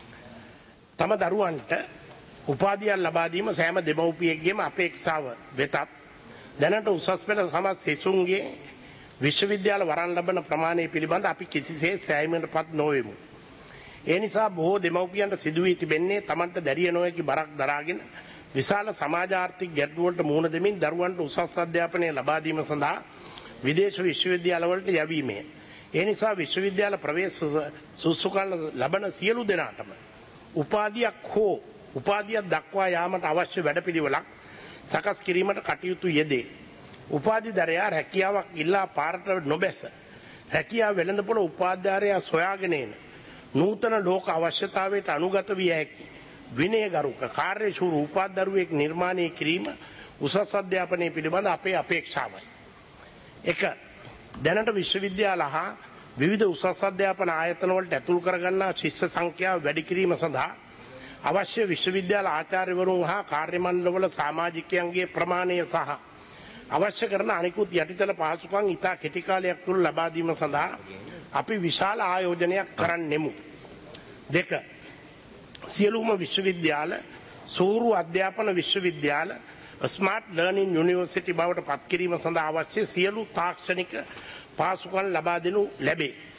තම දරුවන්ට උපාධියක් ලබා දීම සෑම දෙමව්පියෙක්ගේම අපේක්ෂාව වෙතත් දැනට උසස් පෙළ සමත් සිසුන්ගේ විශ්වවිද්‍යාල වරන් ලබන ප්‍රමාණය පිළිබඳ අපි කිසිසේත් සෑයීමකටපත් නොවෙමු. ඒ නිසා බොහෝ දෙමව්පියන්ට සිදු වී තිබෙන්නේ තමන්ට දැරිය නොහැකි බරක් දරාගෙන විශාල සමාජ ආර්ථික ගැටලුවලට මුහුණ දෙමින් දරුවන්ට උසස් අධ්‍යාපනය ලබා දීම සඳහා විදේශ විශ්වවිද්‍යාලවලට යැවීමේ. ඒ නිසා විශ්වවිද්‍යාල ප්‍රවේශ සුසුකම් ලබන සියලු දෙනාටම උපාධියක් හෝ උපාධියක් දක්වා යාමට අවශ්‍ය වැඩපිළිවෙලක් සකස් කිරීමට කටයුතු යෙදේ. උපාධිධරයා රැකියාවක් ඉල්ලා පාරට නොබැස රැකියාව වෙළඳපොළ උපාධිධරයා සොයාගෙන එන නූතන ලෝක අවශ්‍යතාවයට අනුගත විය හැකි විනයගරුක කාර්යශූර උපාධිදරුවෙක් නිර්මාණය කිරීම උසස් අධ්‍යාපනය පිළිබඳ අපේ අපේක්ෂාවයි. එක දැනට විශ්වවිද්‍යාල හා විවිධ උසස් අධ්‍යාපන ආයතන වලට ඇතුල් කරගන්නා ශිෂ්‍ය සංඛ්‍යාව වැඩි කිරීම සඳහා අවශ්‍ය විශ්වවිද්‍යාල ආචාර්යවරුන් හා කාර්ය මණ්ඩලවල සමාජිකයන්ගේ ප්‍රමාණය සහ අවශ්‍ය කරන අනිකුත් යටිතල පහසුකම් ඉතා කෙටි කාලයක් තුළ ලබා දීම සඳහා අපි විශාල ආයෝජනයක් කරන්නෙමු. දෙක සියලුම විශ්වවිද්‍යාල සූරු අධ්‍යාපන විශ්වවිද්‍යාල ස්මාර්ට් ලර්නින් යුනිවර්සිටි බවට පත් කිරීම සඳහා අවශ්‍ය සියලු තාක්ෂණික පහසුකම් ලබා දෙනු ලැබේ.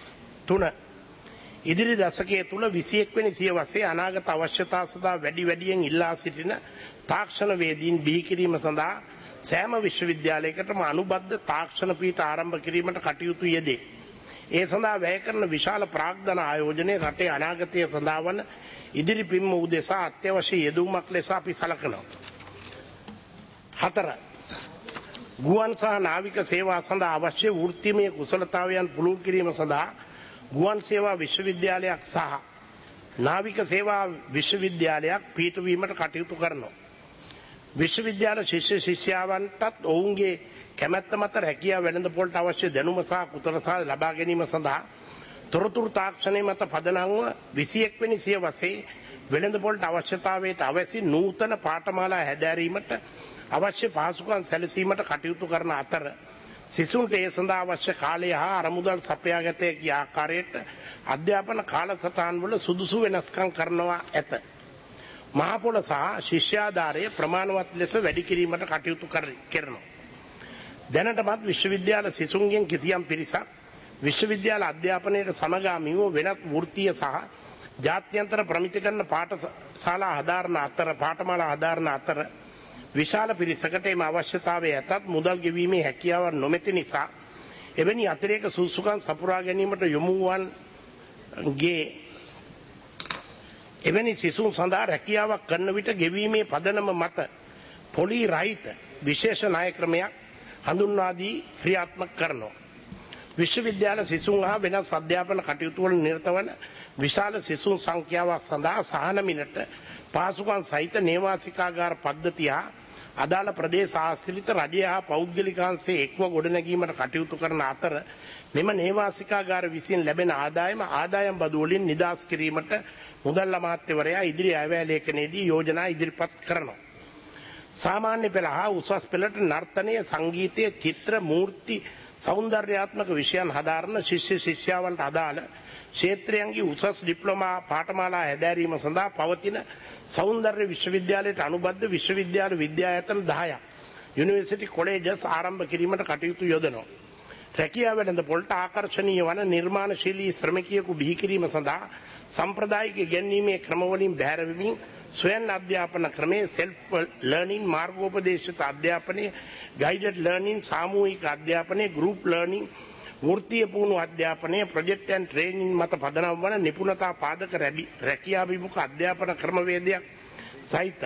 තුන ඉදිරි දශකයේ තුල විසිඑක් වෙනි සියවසේ අනාගත අවශ්‍යතා සඳහා වැඩි වැඩියෙන් ඉල්ලා සිටින තාක්ෂණ වේදීන් බිහි කිරීම සඳහා සෑම විශ්වවිද්‍යාලයකටම අනුබද්ධ තාක්ෂණ පීඨ ආරම්භ කිරීමට කටයුතු යෙදේ. ඒ සඳහා වැය කරන විශාල ප්‍රාග්ධන ආයෝජනය රටේ අනාගතය සඳහා වන ඉදිරි පින්ම උදෙසා අත්‍යවශ්‍ය යෙදවීමක් ලෙස අපි සලකනවා. හතර ගුවන් සහ නාවික සේවා සඳහා අවශ්‍ය වෘත්තීමය කුසලතාවයන් පුළුල් කිරීම සඳහා ගුවන් සේවා විශ්වවිද්‍යාලයක් සහ නාවික සේවා විශ්වවිද්‍යාලයක් පිහිටුවීමට කටයුතු කරනවා. විශ්වවිද්‍යාල ශිෂ්‍ය ශිෂ්‍යාවන්ටත් ඔවුන්ගේ කැමැත්ත මත රැකියාව වෙළඳපොළට අවශ්‍ය දැනුම සහ කුසලතා ලබා ගැනීම සඳහා තොරතුරු තාක්ෂණය මත පදනම්ව විසිඑක් වෙනි සියවසේ වෙළඳපොළට අවශ්‍යතාවයට අවශ්‍ය නූතන පාඨමාලා හැදෑරීමට අවශ්‍ය පහසුකම් සැලසීමට කටයුතු කරන අතර සිසුන්ට ඒ සඳහා අවශ්‍ය කාලය හා අරමුදල් සපයා ගත හැකි ආකාරයට අධ්‍යාපන කාලසටහන් වල සුදුසු වෙනස්කම් කරනවා ඇත. මහ පොළ සහ ශිෂ්‍යාධාරය ප්‍රමාණවත් ලෙස වැඩි කිරීමට කටයුතු කරනවා. දැනටමත් විශ්වවිද්‍යාල සිසුන්ගෙන් කිසියම් පිරිසක් විශ්වවිද්‍යාල අධ්‍යාපනයට සමගාමීව වෙනත් වෘත්තීය සහ ජාත්‍යන්තර ප්‍රමිතිකරණ පාඨශාලා හදාරන අතර පාඨමාලා හදාරන අතර විශාල පිරිසකට එම අවශ්‍යතාවය ඇතත් මුදල් ගෙවීමේ හැකියාවක් නොමැති නිසා එවැනි අතිරේක සුසුකම් සපුරා ගැනීමට යොමු වන්ගේ එවැනි සිසුන් සඳහා රැකියාවක් කරන විට ගෙවීමේ පදනම මත පොලී රහිත විශේෂ ණය ක්‍රමයක් හඳුන්වා දී ක්‍රියාත්මක කරනවා. විශ්වවිද්‍යාල සිසුන් හා වෙනස් අධ්‍යාපන කටයුතු වල නිරත වන විශාල සිසුන් සංඛ්‍යාවක් සඳහා සහන මිලට පාසුකම් සහිත නේවාසිකාගාර පද්ධතිය හා අදාළ ප්‍රදේශ ආශ්‍රිත රජය හා පෞද්ගලිකාංශයේ එක්ව ගොඩනැගීමට කටයුතු කරන අතර මෙම නේවාසිකාගාර විසින් ලැබෙන ආදායම ආදායම් බදු වලින් නිදහස් කිරීමට මුදල් අමාත්‍යවරයා ඉදිරි අයවැය ලේඛනයේදී යෝජනා ඉදිරිපත් කරනවා. සාමාන්‍ය පෙළ හා උසස් පෙළට නර්තනය, සංගීතය, චිත්‍ර, මූර්ති, සෞන්දර්යාත්මක විෂයන් හදාරන ශිෂ්‍ය ශිෂ්‍යාවන්ට අදාළ ක්ෂේත්‍රයන්ගේ උසස් ඩිප්ලෝමා පාඨමාලා හැදෑරීම සඳහා පවතින සෞන්දර්ය විශ්වවිද්‍යාලයට අනුබද්ධ විශ්වවිද්‍යාල විද්‍යායතන දහයක් යුනිවර්සිටි කොලෙජස් ආරම්භ කිරීමට කටයුතු යොදනවා. රැකියාව වෙළඳපොළට ආකර්ෂණීය වන නිර්මාණශීලී ශ්‍රමිකයෙකු බිහි කිරීම සඳහා සම්ප්‍රදායික ඉගැන්වීමේ ක්‍රමවලින් බැහැරවීමෙන් ස්වයං අධ්‍යාපන ක්‍රමයේ සෙල්ෆ් ලර්නින් මාර්ගෝපදේශිත අධ්‍යාපනයේ ගයිඩඩ් ලර්නින් සාමූහික අධ්‍යාපනයේ ගෲප් ලර්නින් වෘත්තීය පුහුණු අධ්‍යාපනයේ ප්‍රොජෙක්ට් ඇන්ඩ් ට්‍රේනින් මත පදනම් වන නිපුණතා පාදක රැකියාභිමුඛ අධ්‍යාපන ක්‍රමවේදයක් සහිත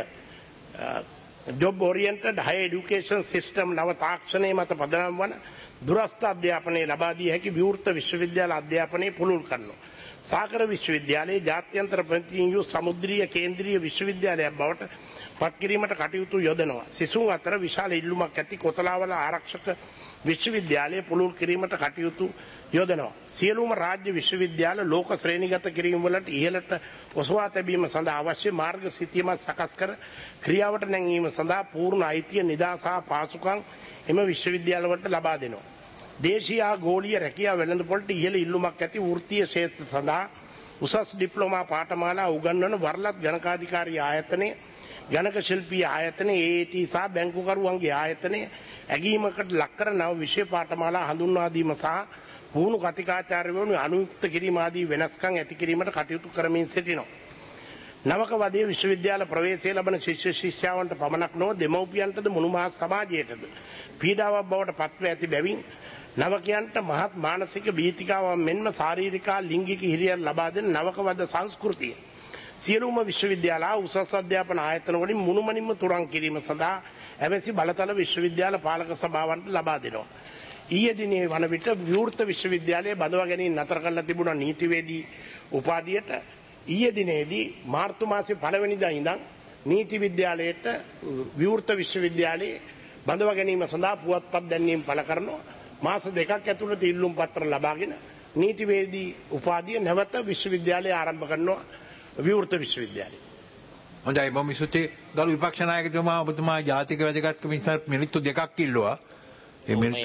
job oriented high education system නව තාක්ෂණයේ මත පදනම් වන දුරස්ථ අධ්‍යාපනයේ ලබා දී හැකි විවෘත විශ්වවිද්‍යාල අධ්‍යාපනයේ පුළුල් කරනවා. සාගර විශ්වවිද්‍යාලයේ ජාත්‍යන්තර ප්‍රතිනිධින් යු සමුද්‍රීය කේන්ද්‍රීය විශ්වවිද්‍යාලයක් බවට පත් කිරීමට කටයුතු යොදනවා. සිසුන් අතර විශාල ඉල්ලුමක් ඇති කොතලාවල ආරක්ෂක විශ්වවිද්‍යාලය පුළුල් කිරීමට කටයුතු යොදනවා. සියලුම රාජ්‍ය විශ්වවිද්‍යාල ලෝක ශ්‍රේණිගත කිරීම වලට ඉහළට ඔසවා තැබීම සඳහා අවශ්‍ය මාර්ග සිතියමක් සකස් කර ක්‍රියාවට නැංවීම සඳහා පූර්ණ අයිතිය නිදහස හා පහසුකම් එම විශ්වවිද්‍යාලවලට ලබා දෙනවා. දේශීය ගෝලීය රැකියාව වෙළඳපොළට ඉහළ ඉල්ලුමක් ඇති වෘත්තීය ක්ෂේත්‍ර සඳහා උසස් ඩිප්ලෝමා පාඨමාලා උගන්වන වරලත් ගණකාධිකාරී ආයතනයේ ගණක ශිල්පී ආයතනයේ ඒ ඒ ටී සහ බැංකුකරුවන්ගේ ආයතනයේ ඇගීමකට ලක්කර නව විෂය පාඨමාලා හඳුන්වා දීම සහ පුහුණු කතිකාචාර්යවරුන් අනුයුක්ත කිරීම ආදී වෙනස්කම් ඇති කිරීමට කටයුතු කරමින් සිටිනවා. නවක වදේ විශ්වවිද්‍යාල ප්‍රවේශය ලබන ශිෂ්‍ය ශිෂ්‍යාවන්ට පමණක් නොව දෙමව්පියන්ටද මුළුමහත් සමාජයටද පීඩාවක් බවට පත්ව ඇති බැවින් නවකයන්ට මහත් මානසික බීතිකාවන් මෙන්ම ශාරීරික ලිංගික හිරියන් ලබා දෙන නවක වද සංස්කෘතිය සියලුම විශ්වවිද්‍යාල උසස් අධ්‍යාපන ආයතන වලින් මුළුමනින්ම තුරන් කිරීම සඳහා ඇවැසි බලතල විශ්වවිද්‍යාල පාලක සභාවන්ට ලබා දෙනවා. ඊයේ දිනේ වන විට විවෘත විශ්වවිද්‍යාලයේ බඳවා ගැනීම නතර කරලා තිබුණා නීතිවේදී උපාධියට. ඊයේ දිනේදී මාර්තු මාසේ පළවෙනිදා ඉඳන් නීති විද්‍යාලයට විවෘත විශ්වවිද්‍යාලයේ බඳවා ගැනීම සඳහා පුවත්පත් දැන්වීම පළ කරනවා. මාස දෙකක් ඇතුළත ඉල්ලුම් පත්‍ර ලබාගෙන නීතිවේදී උපාධිය නැවත විශ්වවිද්‍යාලය ආරම්භ කරනවා විවෘත විශ්වවිද්‍යාලය. හොඳයි මම ඉස්සුත්තේ ගරු විපක්ෂ නායකතුමා ඔබතුමා ජාතික වැදගත්කම නිසා මිනිත්තු දෙකක් ඉල්ලුවා. ඒ මිනිත්තු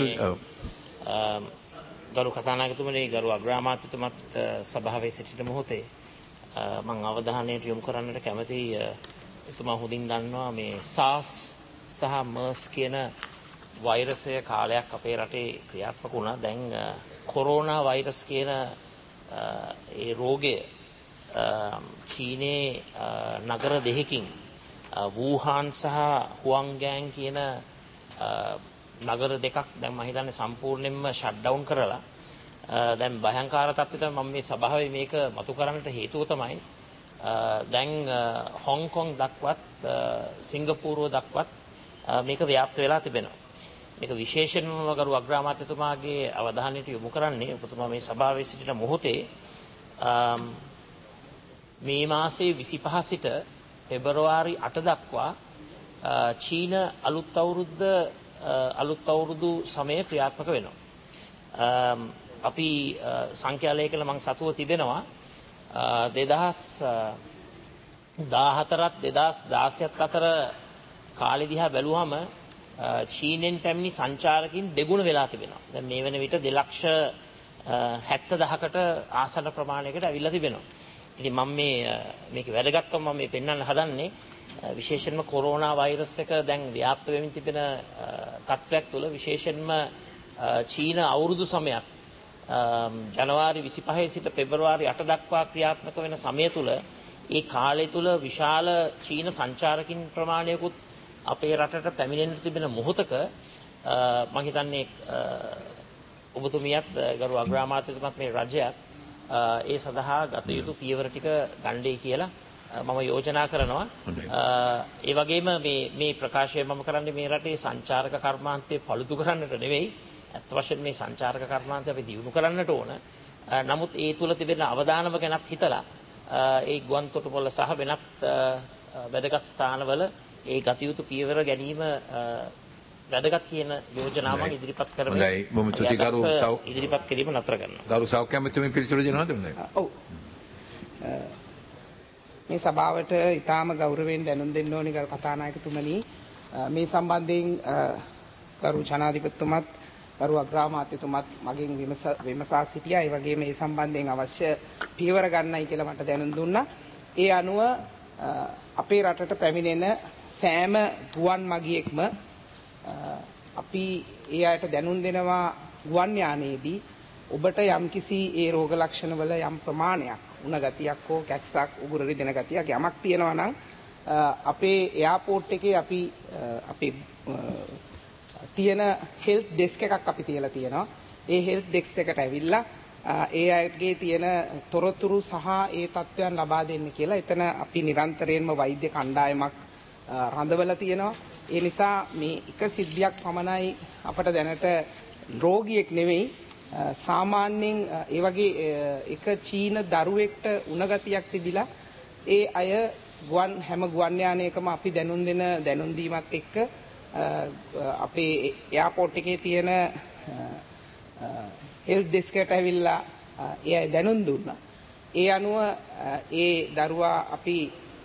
ගරු කතානායකතුමනි ගරු අග්‍රාමාත්‍යතුමත් සභාවේ සිටින මොහොතේ මම අවධානයට යොමු කරන්නට කැමතියි. එතුමා හොඳින් දන්නවා මේ SARS සහ MERS කියන වෛරසය කාලයක් අපේ රටේ ක්‍රියාත්මක වුණා. දැන් කොරෝනා වෛරස් කියන ඒ රෝගය චීනයේ නගර දෙකකින් වූහාන් සහ හුවන්ගෑන් කියන නගර දෙකක් දැන් මම හිතන්නේ සම්පූර්ණයෙන්ම ෂට් ඩවුන් කරලා දැන් භයංකාර තත්ත්වයට මම මේ සභාවේ මේක මතු කරන්නට හේතුව තමයි දැන් හොංකොං දක්වත් සිංගප්පූරුව දක්වත් මේක ව්‍යාප්ත වෙලා තිබෙනවා. මේක විශේෂයෙන්ම ගරු අග්‍රාමාත්‍යතුමාගේ අවධානයට යොමු කරන්නේ ඔබතුමා මේ සභාවේ සිටින මොහොතේ මේ මාසයේ විසිපහ සිට පෙබරවාරි අට දක්වා චීන අලුත් අවුරුද්ද අලුත් අවුරුදු සමය ක්‍රියාත්මක වෙනවා. අපි සංඛ්‍යාලයකල මම සතුව තිබෙනවා දෙදහස් දාහතරත් දෙදහස් දාසයත් අතර කාලෙ දිහා බැලුවම චීනෙන් පැමිණි සංචාරකින් දෙගුණ වෙලා තිබෙනවා. දැන් මේ වෙන විට දෙලක්ෂ හැත්තදහකට ආසන්න ප්‍රමාණයකට ඇවිල්ලා තිබෙනවා. ඉතින් මම මේ මේකේ වැදගත්කම මම මේ පෙන්වන්න හදන්නේ විශේෂයෙන්ම කොරෝනා වෛරස් එක දැන් ව්‍යාප්ත වෙමින් තිබෙන තත්ත්වයක් තුළ විශේෂයෙන්ම චීන අවුරුදු සමයක් ජනවාරි විසිපහේ සිට පෙබරවාරි අට දක්වා ක්‍රියාත්මක වෙන සමය තුළ ඒ කාලය තුළ විශාල චීන සංචාරකින් ප්‍රමාණයකුත් අපේ රටට පැමිණෙන්න තිබෙන මොහොතක මම හිතන්නේ ඔබතුමියත් ගරු අග්‍රාමාත්‍යතුමත් මේ රජයත් ඒ සඳහා ගත යුතු පියවර ටික ගන්නයි කියලා මම යෝජනා කරනවා. ඒ වගේම මේ මේ ප්‍රකාශය මම කරන්නේ මේ රටේ සංචාරක කර්මාන්තය පළුදු කරන්නට නෙවෙයි. අත් වශයෙන් මේ සංචාරක කර්මාන්තය අපි දියුණු කරන්නට ඕන. නමුත් ඒ තුල තිබෙන අවදානම ගැනත් හිතලා ඒ ගුවන් තොටුපොළ සහ වෙනත් වැදගත් ස්ථානවල ඒ ගත යුතු පියවර ගැනීම වැදගත් කියන යෝජනාව මම ඉදිරිපත් කරමින් හොඳයි බොහොම ස්තුති ගරු සෞ ඉදිරිපත් කිරීම නතර කරනවා. ගරු සෞඛ්‍ය අමාත්‍යතුමනි පිළිතුරු දෙනවද මොන්නේ? ඔව්. මේ සභාවට ඊටාම ගෞරවයෙන් දැනුම් දෙන්න ඕනි ගරු කතානායකතුමනි. මේ සම්බන්ධයෙන් ගරු ජනාධිපතිතුමත් ගරු අග්‍රාමාත්‍යතුමත් මගෙන් විමසා සිටියා. ඒ වගේම මේ සම්බන්ධයෙන් අවශ්‍ය පියවර ගන්නයි කියලා මට දැනුම් දුන්නා. ඒ අනුව අපේ රටට පැමිණෙන සෑම ගුවන් මගියෙක්ම අපි ඒ අයට දැනුම් දෙනවා ගුවන් යානයේදී ඔබට යම්කිසි ඒ රෝග ලක්ෂණ වල යම් ප්‍රමාණයක් උණ ගතියක් හෝ කැස්සක් උගුර රිදෙන ගතියක් යමක් තියෙනවා නම් අපේ එයාපෝට් එකේ අපි අපේ තියෙන හෙල්ත් ඩෙස්ක් එකක් අපි තියලා තියෙනවා. ඒ හෙල්ත් ඩෙස්ක් එකට ඇවිල්ලා ඒ අයගේ තියෙන තොරතුරු සහ ඒ තත්ත්වයන් ලබා දෙන්න කියලා එතන අපි නිරන්තරයෙන්ම වෛද්‍ය කණ්ඩායමක් රඳවලා තියෙනවා. ඒ නිසා මේ එක සිද්ධියක් පමණයි අපට දැනට රෝගියෙක් නෙවෙයි සාමාන්‍යයෙන් ඒ වගේ එක චීන දරුවෙක්ට උණගතියක් තිබිලා ඒ අය ගුවන් හැම ගුවන් යානයකම අපි දැනුම් දෙන දැනුම් දීමත් එක්ක අපේ එයාපෝට් එකේ තියෙන හෙල්ත් ඩෙස්ක් එකට ඇවිල්ලා ඒ අය දැනුම් දුන්නා. ඒ අනුව ඒ දරුවා අපි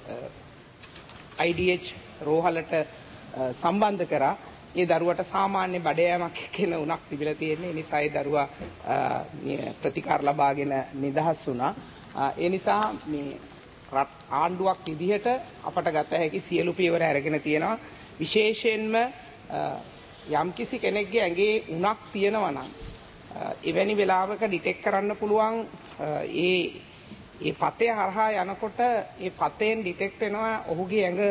I D H රෝහලට සම්බන්ධ කරා. ඒ දරුවට සාමාන්‍ය බඩයෑමක් කියන උණක් තිබිලා තියෙන නිසා ඒ දරුවා ප්‍රතිකාර ලබාගෙන නිදහස් වුණා. ඒ නිසා මේ ආණ්ඩුවක් විදිහට අපට ගත හැකි සියලු පියවර අරගෙන තියෙනවා. විශේෂයෙන්ම යම්කිසි කෙනෙක්ගේ ඇඟේ උණක් තියෙනවා නම් එවැනි වෙලාවක ඩිටෙක්ට් කරන්න පුළුවන් ඒ ඒ පතේ හරහා යනකොට ඒ පතෙන් ඩිටෙක්ට් වෙනවා ඔහුගේ ඇඟ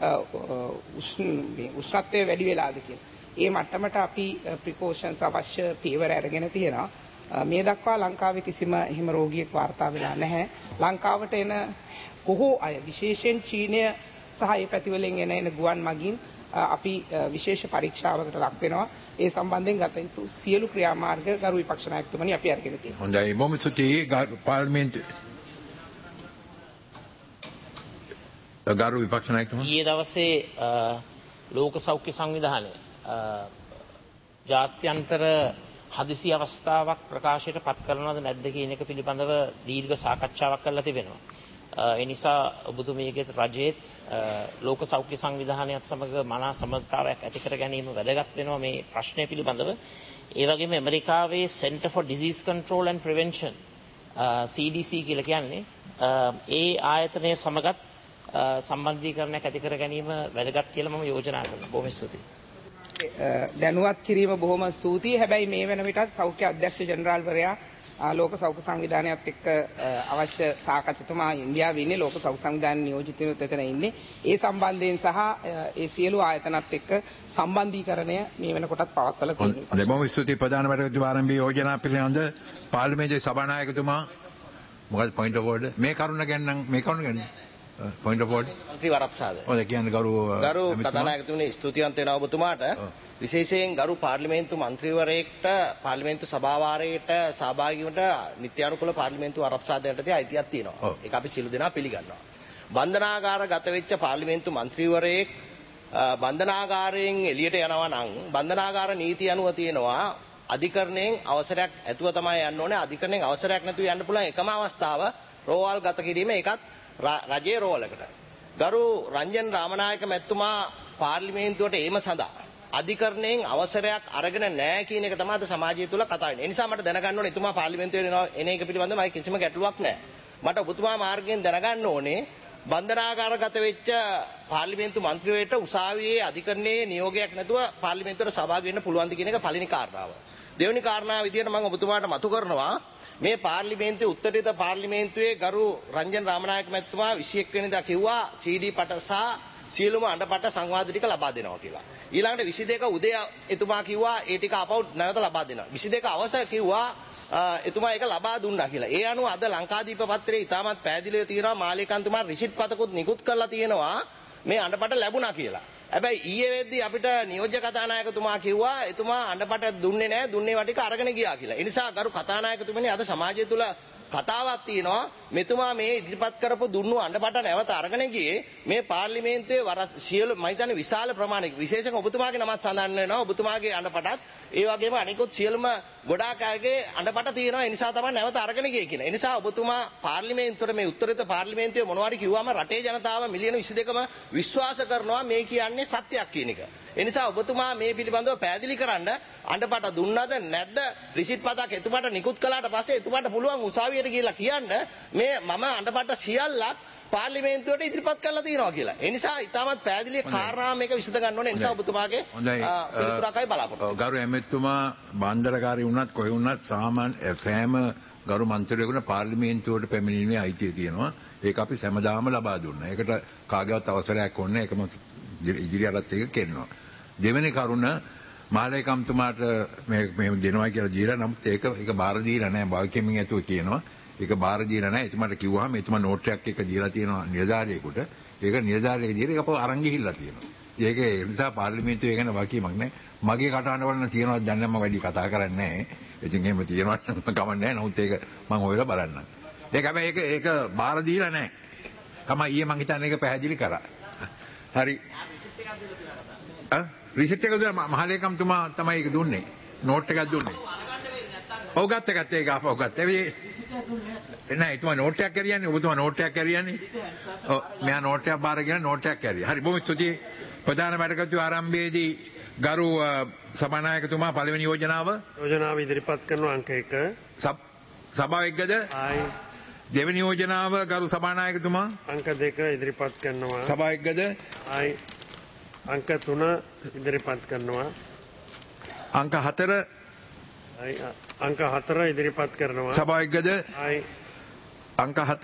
උෂ්ණත්වය වැඩි වෙලාද කියලා. ඒ මට්ටමට අපි ප්‍රිකෝෂන්ස් අවශ්‍ය පියවර අරගෙන තියෙනවා. මේ දක්වා ලංකාවේ කිසිම එහෙම රෝගියෙක් වාර්තා වෙලා නැහැ. ලංකාවට එන බොහෝ අය විශේෂයෙන් චීනය සහ ඒ පැතිවලින් එන එන ගුවන් මගින් අපි විශේෂ පරීක්ෂාවකට ලක් වෙනවා. ඒ සම්බන්ධයෙන් ගත යුතු සියලු ක්‍රියාමාර්ග ගරු විපක්ෂ 나යකතුමනි අපි අරගෙන තියෙනවා. හොඳයි බොහොම ස්තුතියි පාර්ලිමේන්තු ගරු විපක්ෂ नायकතුමා. ඊයේ දවසේ ලෝක සෞඛ්‍ය සංවිධානය ජාත්‍යන්තර හදිසි අවස්ථාවක් ප්‍රකාශයට පත් කරනවද නැද්ද කියන එක පිළිබඳව දීර්ඝ සාකච්ඡාවක් කරලා තිබෙනවා. ඒ නිසා ඔබතුමීගේ රජයේත් ලෝක සෞඛ්‍ය සංවිධානයත් සමග මනා සමගතාවයක් ඇති කර ගැනීම වැදගත් වෙනවා මේ ප්‍රශ්නය පිළිබඳව. ඒ වගේම ඇමරිකාවේ Center for Disease Control and Prevention C D C කියලා කියන්නේ ඒ ආයතනය සමගත් සම්බන්ධීකරණයක් ඇති කර ගැනීම වැදගත් කියලා මම යෝජනා කරනවා. බොහොම ස්තුතියි. දැනුවත් කිරීම බොහොම ස්තුතියි. හැබැයි මේ වෙන විටත් සෞඛ්‍ය අධ්‍යක්ෂ ජෙනරාල්වරයා ලෝක සෞඛ්‍ය සංවිධානයත් එක්ක අවශ්‍ය සාකච්ඡාතුමා ඉන්දියාවේ ඉන්නේ ලෝක සෞඛ්‍ය සංවිධානයේ නියෝජිතයොත් එතන ඉන්නේ. ඒ සම්බන්ධයෙන් සහ ඒ සියලු ආයතනත් එක්ක සම්බන්ධීකරණය මේ වෙනකොටත් පවත්වලා තියෙනවා. දෙමෝ ස්තුතියි ප්‍රධාන වැඩකතු ආරම්භී යෝජනා පිළිබඳ පාර්ලිමේන්තුවේ සභානායකතුමා මොකද පොයින්ට් ඔෆ් ඕඩර් මේ කරුණ ගැන නම් මේ කරුණ ගැන පොයින්ට් ඔෆ් ඕඩර් මන්ත්‍රී වරප්සාද ඔය කියන්නේ ගරු ගරු කතානායකතුමනි ස්තුතිවන්ත වෙනවා ඔබතුමාට විශේෂයෙන් ගරු පාර්ලිමේන්තු මන්ත්‍රීවරයෙක්ට පාර්ලිමේන්තු සභාවාරයට සහභාගී වීමට නිත්‍යානුකූල පාර්ලිමේන්තු වරප්සාදයටදී අයිතියක් තියෙනවා. ඒක අපි සියලු දෙනා පිළිගන්නවා. බන්ධනාගාරගත වෙච්ච පාර්ලිමේන්තු මන්ත්‍රීවරයෙක් බන්ධනාගාරයෙන් එළියට යනවා නම් බන්ධනාගාර නීතිය අනුව තියෙනවා අධිකරණයෙන් අවසරයක් ඇතුව තමයි යන්න ඕනේ. අධිකරණයෙන් අවසරයක් නැතුව යන්න පුළුවන් එකම අවස්ථාව රෝවල් ගත කිරීම. ඒකත් රජයේ රෝලකට. ගරු රංජන් රාමනායක මැතිතුමා පාර්ලිමේන්තුවට ඒම සඳහා අධිකරණයෙන් අවසරයක් අරගෙන නැහැ කියන එක තමයි අද සමාජය තුළ කතා වෙන්නේ. ඒ නිසා මට දැනගන්න ඕනේ එතුමා පාර්ලිමේන්තුවේ එන එක පිළිබඳව මම කිසිම ගැටලුවක් නැහැ. මට ඔබතුමා මාර්ගයෙන් දැනගන්න ඕනේ බන්ධනාගාරගත වෙච්ච පාර්ලිමේන්තු මන්ත්‍රීවරයෙක්ට උසාවියේ අධිකරණයේ නියෝගයක් නැතුව පාර්ලිමේන්තුවට සහභාගී වෙන්න පුළුවන්ද කියන එක පළවෙනි කාරණාව. දෙවෙනි කාරණාව විදිහට මම ඔබතුමාට මතු කරනවා මේ පාර්ලිමේන්තුවේ උත්තරීතර පාර්ලිමේන්තුවේ ගරු රංජන් රාමනායක මැතිතුමා විසිඑක් වෙනිදා කිව්වා සී ඩී පට සහ සියලුම අඬපට සංවාද ටික ලබා දෙනවා කියලා. ඊළඟට විසිදෙක උදේ එතුමා කිව්වා ඒ ටික අපව නැවත ලබා දෙනවා. විසිදෙක අවස කිව්වා එතුමා ඒක ලබා දුන්නා කියලා. ඒ අනුව අද ලංකාදීප පත්‍රයේ ඉතාමත් පැහැදිලිව තියෙනවා මාලිකාන්තුමා රිසිට් පතකුත් නිකුත් කරලා තියෙනවා මේ අඬපට ලැබුණා කියලා. හැබැයි ඊයේ වෙද්දී අපිට නියෝජ්‍ය කතානායකතුමා කිව්වා එතුමා අඬපට දුන්නේ නැහැ දුන්නේ වටික අරගෙන ගියා කියලා. ඒ නිසා ගරු කතානායකතුමනි අද සමාජය තුල කතාවක් තියෙනවා මෙතුමා මේ ඉදිරිපත් කරපු දුන්නු අඬපට නැවත අරගෙන ගියේ මේ පාර්ලිමේන්තුවේ වර සියලු මම හිතන්නේ විශාල ප්‍රමාණයක විශේෂයෙන් ඔබතුමාගේ නමත් සඳහන් වෙනවා ඔබතුමාගේ අඬපටත් ඒ වගේම අනිකුත් සියලුම ගොඩාක් අයගේ අඬපට තියෙනවා ඒ නිසා තමයි නැවත අරගෙන ගියේ කියලා. ඒ නිසා ඔබතුමා පාර්ලිමේන්තුවේ මේ උත්තරීතර පාර්ලිමේන්තුවේ මොනවාරි කිව්වම රටේ ජනතාව මිලියන විසිදෙකම විශ්වාස කරනවා මේ කියන්නේ සත්‍යයක් කියන එක. ඒ නිසා ඔබතුමා මේ පිළිබඳව පැහැදිලි කරන්න අඬපට දුන්නද නැද්ද රිසිට් පතක් එතුමාට නිකුත් කළාට පස්සේ එතුමාට පුළුවන් උසාවියට ගිහිල්ලා කියන්න මේ මම අඬපට සියල්ලක් පාර්ලිමේන්තුවට ඉදිරිපත් කරලා තියෙනවා කියලා. ඒ නිසා ඉතාමත් පැහැදිලි කාරණා මේක විසඳ ගන්න ඕනේ. ඒ නිසා ඔබතුමාගේ පිළිතුරකයි බලාපොරොත්තු. ගරු එමෙතුමා බාන්දරකාරී වුණත් කොහේ වුණත් සාමාන්‍ය සෑම ගරු මන්ත්‍රීවරුන්ට පාර්ලිමේන්තුවට පැමිණීමේ අයිතිය තියෙනවා. ඒක අපි සෑමදාම ලබා දුන්නා. ඒකට කාගේවත් අවසරයක් ඕනේ. ඒකම ඉදිරියටත් ඒක කරනවා. දෙවෙනි කරුණ මාලේකම්තුමාට මේ මේ දෙනවා කියලා දීලා නමුත් ඒක ඒක බාර දීලා නැහැ. භාවිකෙමින් ඇතුව කියනවා. ඒක බාර දීලා නැහැ. එතුමාට කිව්වහම එතුමා නෝට් එකක් එක දීලා තියෙනවා නිලධාරියෙකුට. ඒක නිලධාරියෙක් දීලා ඒක අපව අරන් ගිහිල්ලා තියෙනවා. ඒක ඒ නිසා පාර්ලිමේන්තුවේ ගැන වකීමක් නැහැ. මගේ කටහඬ වල තියෙනවා දැන් නම් මම වැඩි කතා කරන්නේ නැහැ. ඉතින් එහෙම තියෙනවා නම් කමක් නැහැ. නමුත් ඒක මම හොයලා බලන්නම්. ඒක හැබැයි ඒක ඒක බාර දීලා නැහැ. තමයි ඊයේ මං හිතන්නේ ඒක පැහැදිලි කරා. හරි. ආ රිසිට් එක දුන්නා මහලේකම්තුමා තමයි ඒක දුන්නේ. නෝට් එකක් දුන්නේ. ඔව් ගත්ත ගත්ත ඒක අපව ගත්ත. නෑ එතුමා නෝට් එකක් කරියන්නේ ඔබතුමා නෝට් එකක් කරියන්නේ. ඔව් මෙයා නෝට් එකක් බාරගෙන නෝට් එකක් කරිය. හරි බොහොම ස්තුතියි. ප්‍රධාන වැඩකටයුතු ආරම්භයේදී ගරු සභානායකතුමා පළවෙනි යෝජනාව යෝජනාව ඉදිරිපත් කරන අංක එක සභාව එක්කද? ආයි දෙවෙනි යෝජනාව ගරු සභානායකතුමා අංක දෙක ඉදිරිපත් කරනවා. සභාව එක්කද? ආයි අංක තුන ඉදිරිපත් කරනවා. අංක හතර අංක හතර ඉදිරිපත් කරනවා. සභාව එක්කද? ආයි අංක හත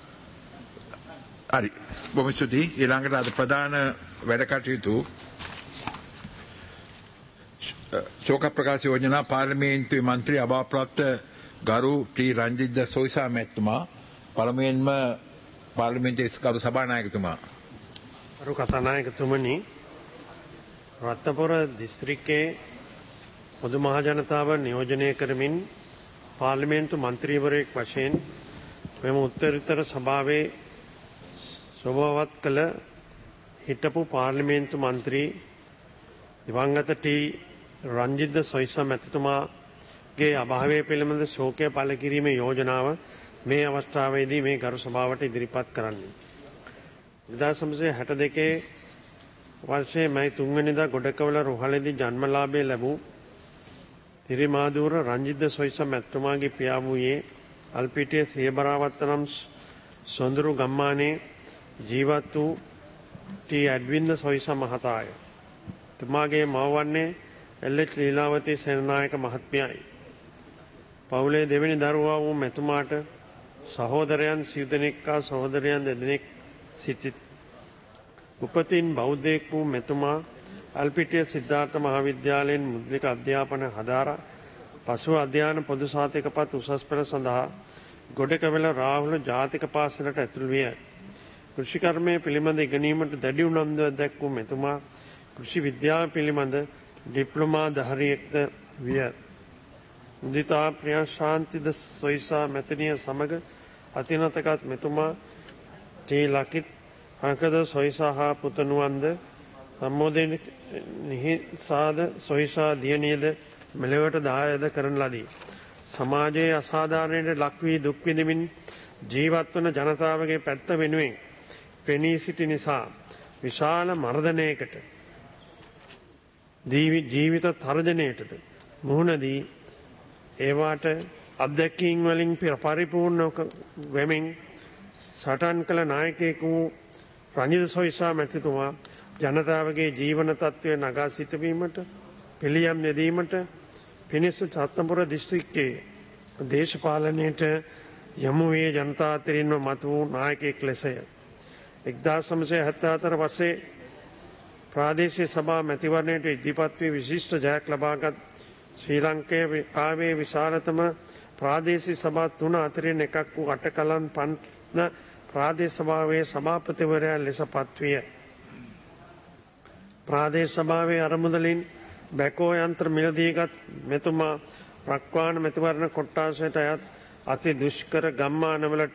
හරි බොහොම ස්තුතියි. ඊළඟට අද ප්‍රධාන වැඩ කටයුතු ශෝක ප්‍රකාශ යෝජනා පාර්ලිමේන්තුවේ මන්ත්‍රී අභාවප්‍රාප්ත ගරු ටී රංජිත් සොයිසා මැතිතුමා පළමුවෙන්ම පාර්ලිමේන්තුවේ ගරු සභානායකතුමා ගරු කතානායකතුමනි රත්නපුර දිස්ත්‍රික්කයේ පොදු මහ ජනතාව නියෝජනය කරමින් පාර්ලිමේන්තු මන්ත්‍රීවරයෙක් වශයෙන් මෙම උත්තරීතර සභාවේ සභාවත් කළ හිටපු පාර්ලිමේන්තු මන්ත්‍රී දිවංගත ටී රංජිත් සොයිසා මැතිතුමාගේ අභාවය පිළිබඳ ශෝකය පළ කිරීමේ යෝජනාව මේ අවස්ථාවේදී මේ ගරු සභාවට ඉදිරිපත් කරන්නේ. දෙදාස් නවසිය හැට දෙකේ වර්ෂයේ මැයි තුන්වෙනිදා ගොඩකවල රුහලේදී ජන්මලාභය ලැබූ තිරිමාදුර රංජිත් සොයිසා මැතිතුමාගේ පියා වූයේ අල්පිටිය සියබරාවත්ත නම් සොඳුරු ගම්මානයේ ජීවත් වූ ටී ඇඩ්වින්ද සොයිසා මහතාය. තුමාගේ මව වන්නේ එල්.එච්. ලීලාවතී සේනානායක මහත්මියයි. පවුලේ දෙවෙනි දරුවා වූ මෙතුමාට සහෝදරයන් සිව් දෙනෙක් හා සහෝදරයන් දෙදෙනෙක් සිටිති. උපතින් බෞද්ධයෙක් වූ මෙතුමා අල්පිටිය සිද්ධාර්ථ මහාවිද්‍යාලයෙන් මුද්‍රික අධ්‍යාපන හදාරා පසුව අධ්‍යාපන පොදු සාතික පත් උසස් පෙළ සඳහා ගොඩකැවල රාහුල ජාතික පාසලට ඇතුළු විය. කෘෂිකර්මය පිළිබඳ ඉගෙනීමට දැඩි උනන්දුවක් දැක් වූ මෙතුමා කෘෂි විද්‍යාව පිළිබඳ ඩිප්ලෝමා ධාරියෙක්ද විය. මුදිතා ප්‍රියා ශාන්තිද සොයිසා මැතිනිය සමග අතිනතකත් මෙතුමා ටී ලකිත් අංකද සොයිසා හා පුතණුවන්ද සම්මෝධන නිහිසාද සොයිසා දියණියද මෙලොවට දායද කරන ලදී. සමාජයේ අසාධාරණයට ලක් වී දුක් විඳමින් ජීවත් වන ජනතාවගේ පැත්ත වෙනුවෙන් පෙනී සිටි නිසා විශාල මර්ධනයකට ජීවිත තර්ජනයටද මුහුණ දී ඒවාට අත්දැකීම් වලින් පරිපූර්ණ වෙමින් සටන් කළ නායකයෙකු රනිල් සොයිසා මැතිතුමා ජනතාවගේ ජීවන තත්ත්වය නගා සිටවීමට පිළියම් යෙදීමට පිණිස රත්නපුර දිස්ත්‍රික්කයේ දේශපාලනයට යොමු වී ජනතා අතරින්ම මතු වූ නායකයෙක් ලෙසය. එක්දාස් නවසිය හැත්තෑ හතර වසරේ ප්‍රාදේශීය සභා මැතිවරණයට ඉදිරිපත් වී විශිෂ්ට ජයක් ලබාගත් ශ්‍රී ලංකාවේ කාවේ විශාලතම ප්‍රාදේශීය සභා තුන අතරින් එකක් වූ අටකලන් පන්න ප්‍රාදේශ සභාවේ සභාපතිවරයා ලෙස පත්විය. ප්‍රාදේශ සභාවේ අරමුදලින් බැකෝ යන්ත්‍ර මිලදීගත් මෙතුමා රක්වාන මැතිවරණ කොට්ටාසයට අයත් අති දුෂ්කර ගම්මානවලට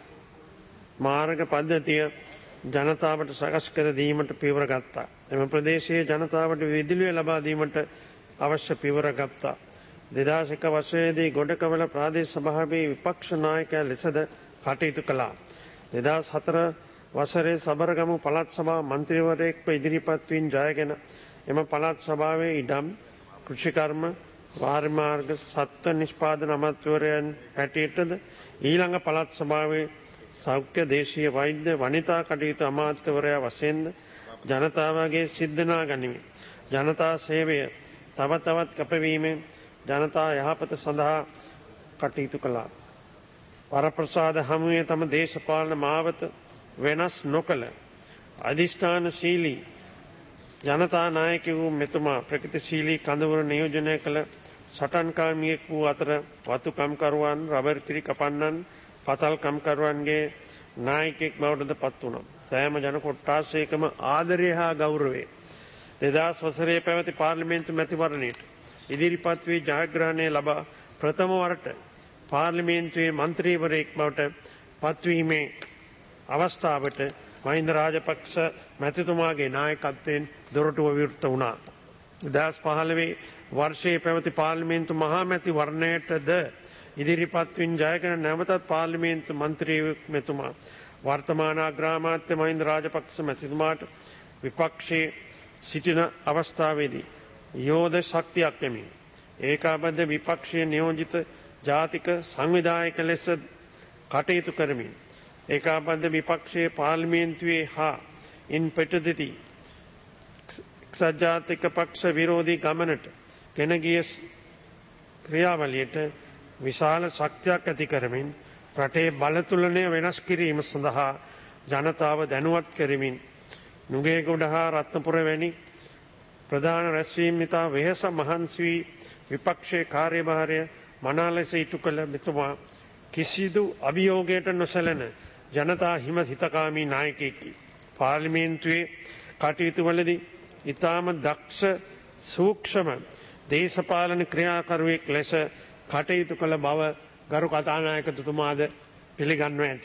මාර්ග පද්ධතිය ජනතාවට සකස් කර දීමට පියවර ගත්තා. එම ප්‍රදේශයේ ජනතාවට විදුලිය ලබා දීමට අවශ්‍ය පියවර ගත්තා. දෙදහස් එක වසරේදී ගොඩකවල ප්‍රාදේශ සභාවේ විපක්ෂ නායකයා ලෙසද කටයුතු කළා. දෙදහස් හතර වසරේ සබරගමු පළාත් සභා මන්ත්‍රීවරයෙක්ව ඉදිරිපත් වීම ජයගෙන එම පළාත් සභාවේ ඉඩම් කෘෂිකර්ම වාරිමාර්ග සත්ව නිෂ්පාදන අමාත්‍යවරයන් හැටියටද ඊළඟ පළාත් සභාවේ සෞඛ්‍ය දේශීය වෛද්‍ය වනිතා කටයුතු අමාත්‍යවරයා වශයෙන්ද ජනතාවගේ සිද්ධනා ගනිමින් ජනතා සේවය තව තවත් කැපවීමෙන් ජනතා යහපත සඳහා කටයුතු කළා. වරප්‍රසාද හමුවේ තම දේශපාලන මාවත වෙනස් නොකළ අධිෂ්ඨානශීලී ජනතා නායකයෙකු මෙතුමා ප්‍රගතිශීලී කඳවුර නියෝජනය කළ සටන්කාමියෙක් වූ අතර වතු කම්කරුවන් රබර් කිරි කපන්නන් පතල් කම්කරුවන්ගේ නායකයෙක් බවටද පත් වුණා. සෑම ජන කොට්ටාසයකම ආදරය හා ගෞරවය දෙදහස් වසරේ පැවති පාර්ලිමේන්තු මැතිවරණයට ඉදිරිපත් වී ජයග්‍රහණය ලබා ප්‍රථම වරට පාර්ලිමේන්තුවේ මන්ත්‍රීවරයෙක් බවට පත්වීමේ අවස්ථාවට මහින්ද රාජපක්ෂ මැතිතුමාගේ නායකත්වයෙන් දොරටුව විවෘත වුණා. දෙදහස් පහළොව වර්ෂයේ පැවති පාර්ලිමේන්තු මහා මැතිවරණයටද ඉදිරිපත් වීම ජයගෙන නැවතත් පාර්ලිමේන්තු මන්ත්‍රී මෙතුමා වර්තමාන අග්‍රාමාත්‍ය මහින්ද රාජපක්ෂ මැතිතුමාට විපක්ෂයේ සිටින අවස්ථාවේදී යෝධ ශක්තියක් වෙමින් ඒකාබද්ධ විපක්ෂයේ නියෝජිත ජාතික සංවිධායක ලෙස කටයුතු කරමින් ඒකාබද්ධ විපක්ෂයේ පාර්ලිමේන්තුවේ හා ඉන් පිටදෙති එක්සත් ජාතික පක්ෂ විරෝධී ගමනට ගෙන ගිය ක්‍රියාවලියට විශාල ශක්තියක් ඇති කරමින් රටේ බලතුලනය වෙනස් කිරීම සඳහා ජනතාව දැනුවත් කරමින් නුගේගොඩ හා රත්නපුර වැනි ප්‍රධාන රැස්වීම් ඉතා වෙහෙස මහන්සි වී විපක්ෂයේ කාර්යභාරය මනා ලෙස ඉටු කළ මෙතුමා කිසිදු අභියෝගයට නොසැලෙන ජනතා හිම හිතකාමී නායකයෙකි. පාර්ලිමේන්තුවේ කටයුතුවලදී ඉතාම දක්ෂ සූක්ෂම දේශපාලන ක්‍රියාකරුවෙක් ලෙස කටයුතු කළ බව ගරු කතානායකතුමාද පිළිගන්ව ඇති.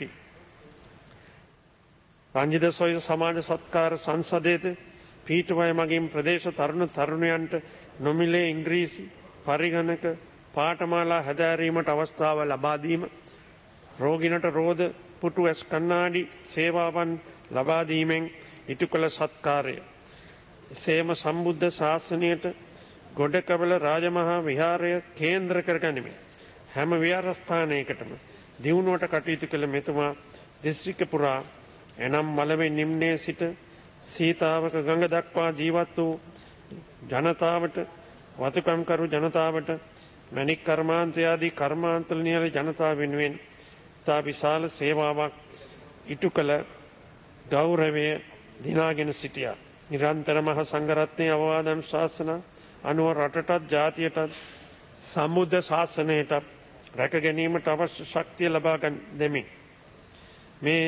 රංජිත සොය සමාජ සත්කාර සංසදයේද පීඨවය මගින් ප්‍රදේශ තරුණ තරුණයන්ට නොමිලේ ඉංග්‍රීසි පරිගණක පාඨමාලා හැදෑරීමට අවස්ථාව ලබා දීම, රෝගිනට රෝද පුටු ඇස් කණ්ණාඩි සේවාවන් ලබා දීමෙන් ඉටු කළ සත්කාරය. එසේම සම්බුද්ධ ශාසනයට ගොඩකවල රාජමහා විහාරය කේන්ද්‍ර කරගනිමින් හැම විහාරස්ථානයකටම දියුණුවට කටයුතු කළ මෙතුමා දිස්ත්‍රික්ක පුරා එනම් මලවේ නිම්නයේ සිට සීතාවක ගඟ දක්වා ජීවත් වූ ජනතාවට වතුකම්කරු ජනතාවට මැණික් කර්මාන්තය ආදී කර්මාන්තවල නියල ජනතාව වෙනුවෙන් තා විශාල සේවාවක් ඉටු කළ ගෞරවය දිනාගෙන සිටියා. නිරන්තර මහ සංඝරත්නයේ අවවාද අනුශාසන අනුව රටටත් ජාතියටත් සම්බුද්ධ ශාසනයටත් රැක ගැනීමට අවශ්‍ය ශක්තිය ලබා දෙමින් මේ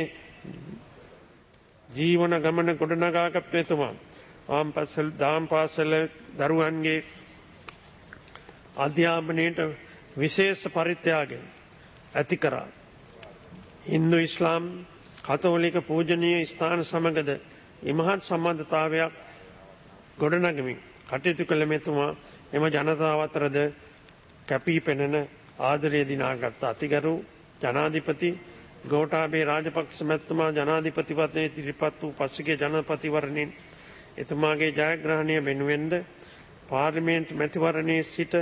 ජීවන ගමන ගොඩනගාගත් මෙතුමා ආම්පසල් දාම් පාසල දරුවන්ගේ අධ්‍යාපනයට විශේෂ පරිත්‍යාගය ඇති කරා. හින්දු ඉස්ලාම් කතෝලික පූජනීය ස්ථාන සමගද ඉමහත් සම්බන්ධතාවයක් ගොඩනගමින් කටයුතු කළ මෙතුමා එම ජනතාව අතරද කැපී පෙනෙන ආදරය දිනාගත් අතිගරු ජනාධිපති ගෝඨාභය රාජපක්ෂ මැතිතුමා ජනාධිපති පදයේ ඉදිරිපත් වූ පසුගිය ජනපතිවරණයෙන් එතුමාගේ ජයග්‍රහණය වෙනුවෙන්ද පාර්ලිමේන්තු මැතිවරණයේ සිට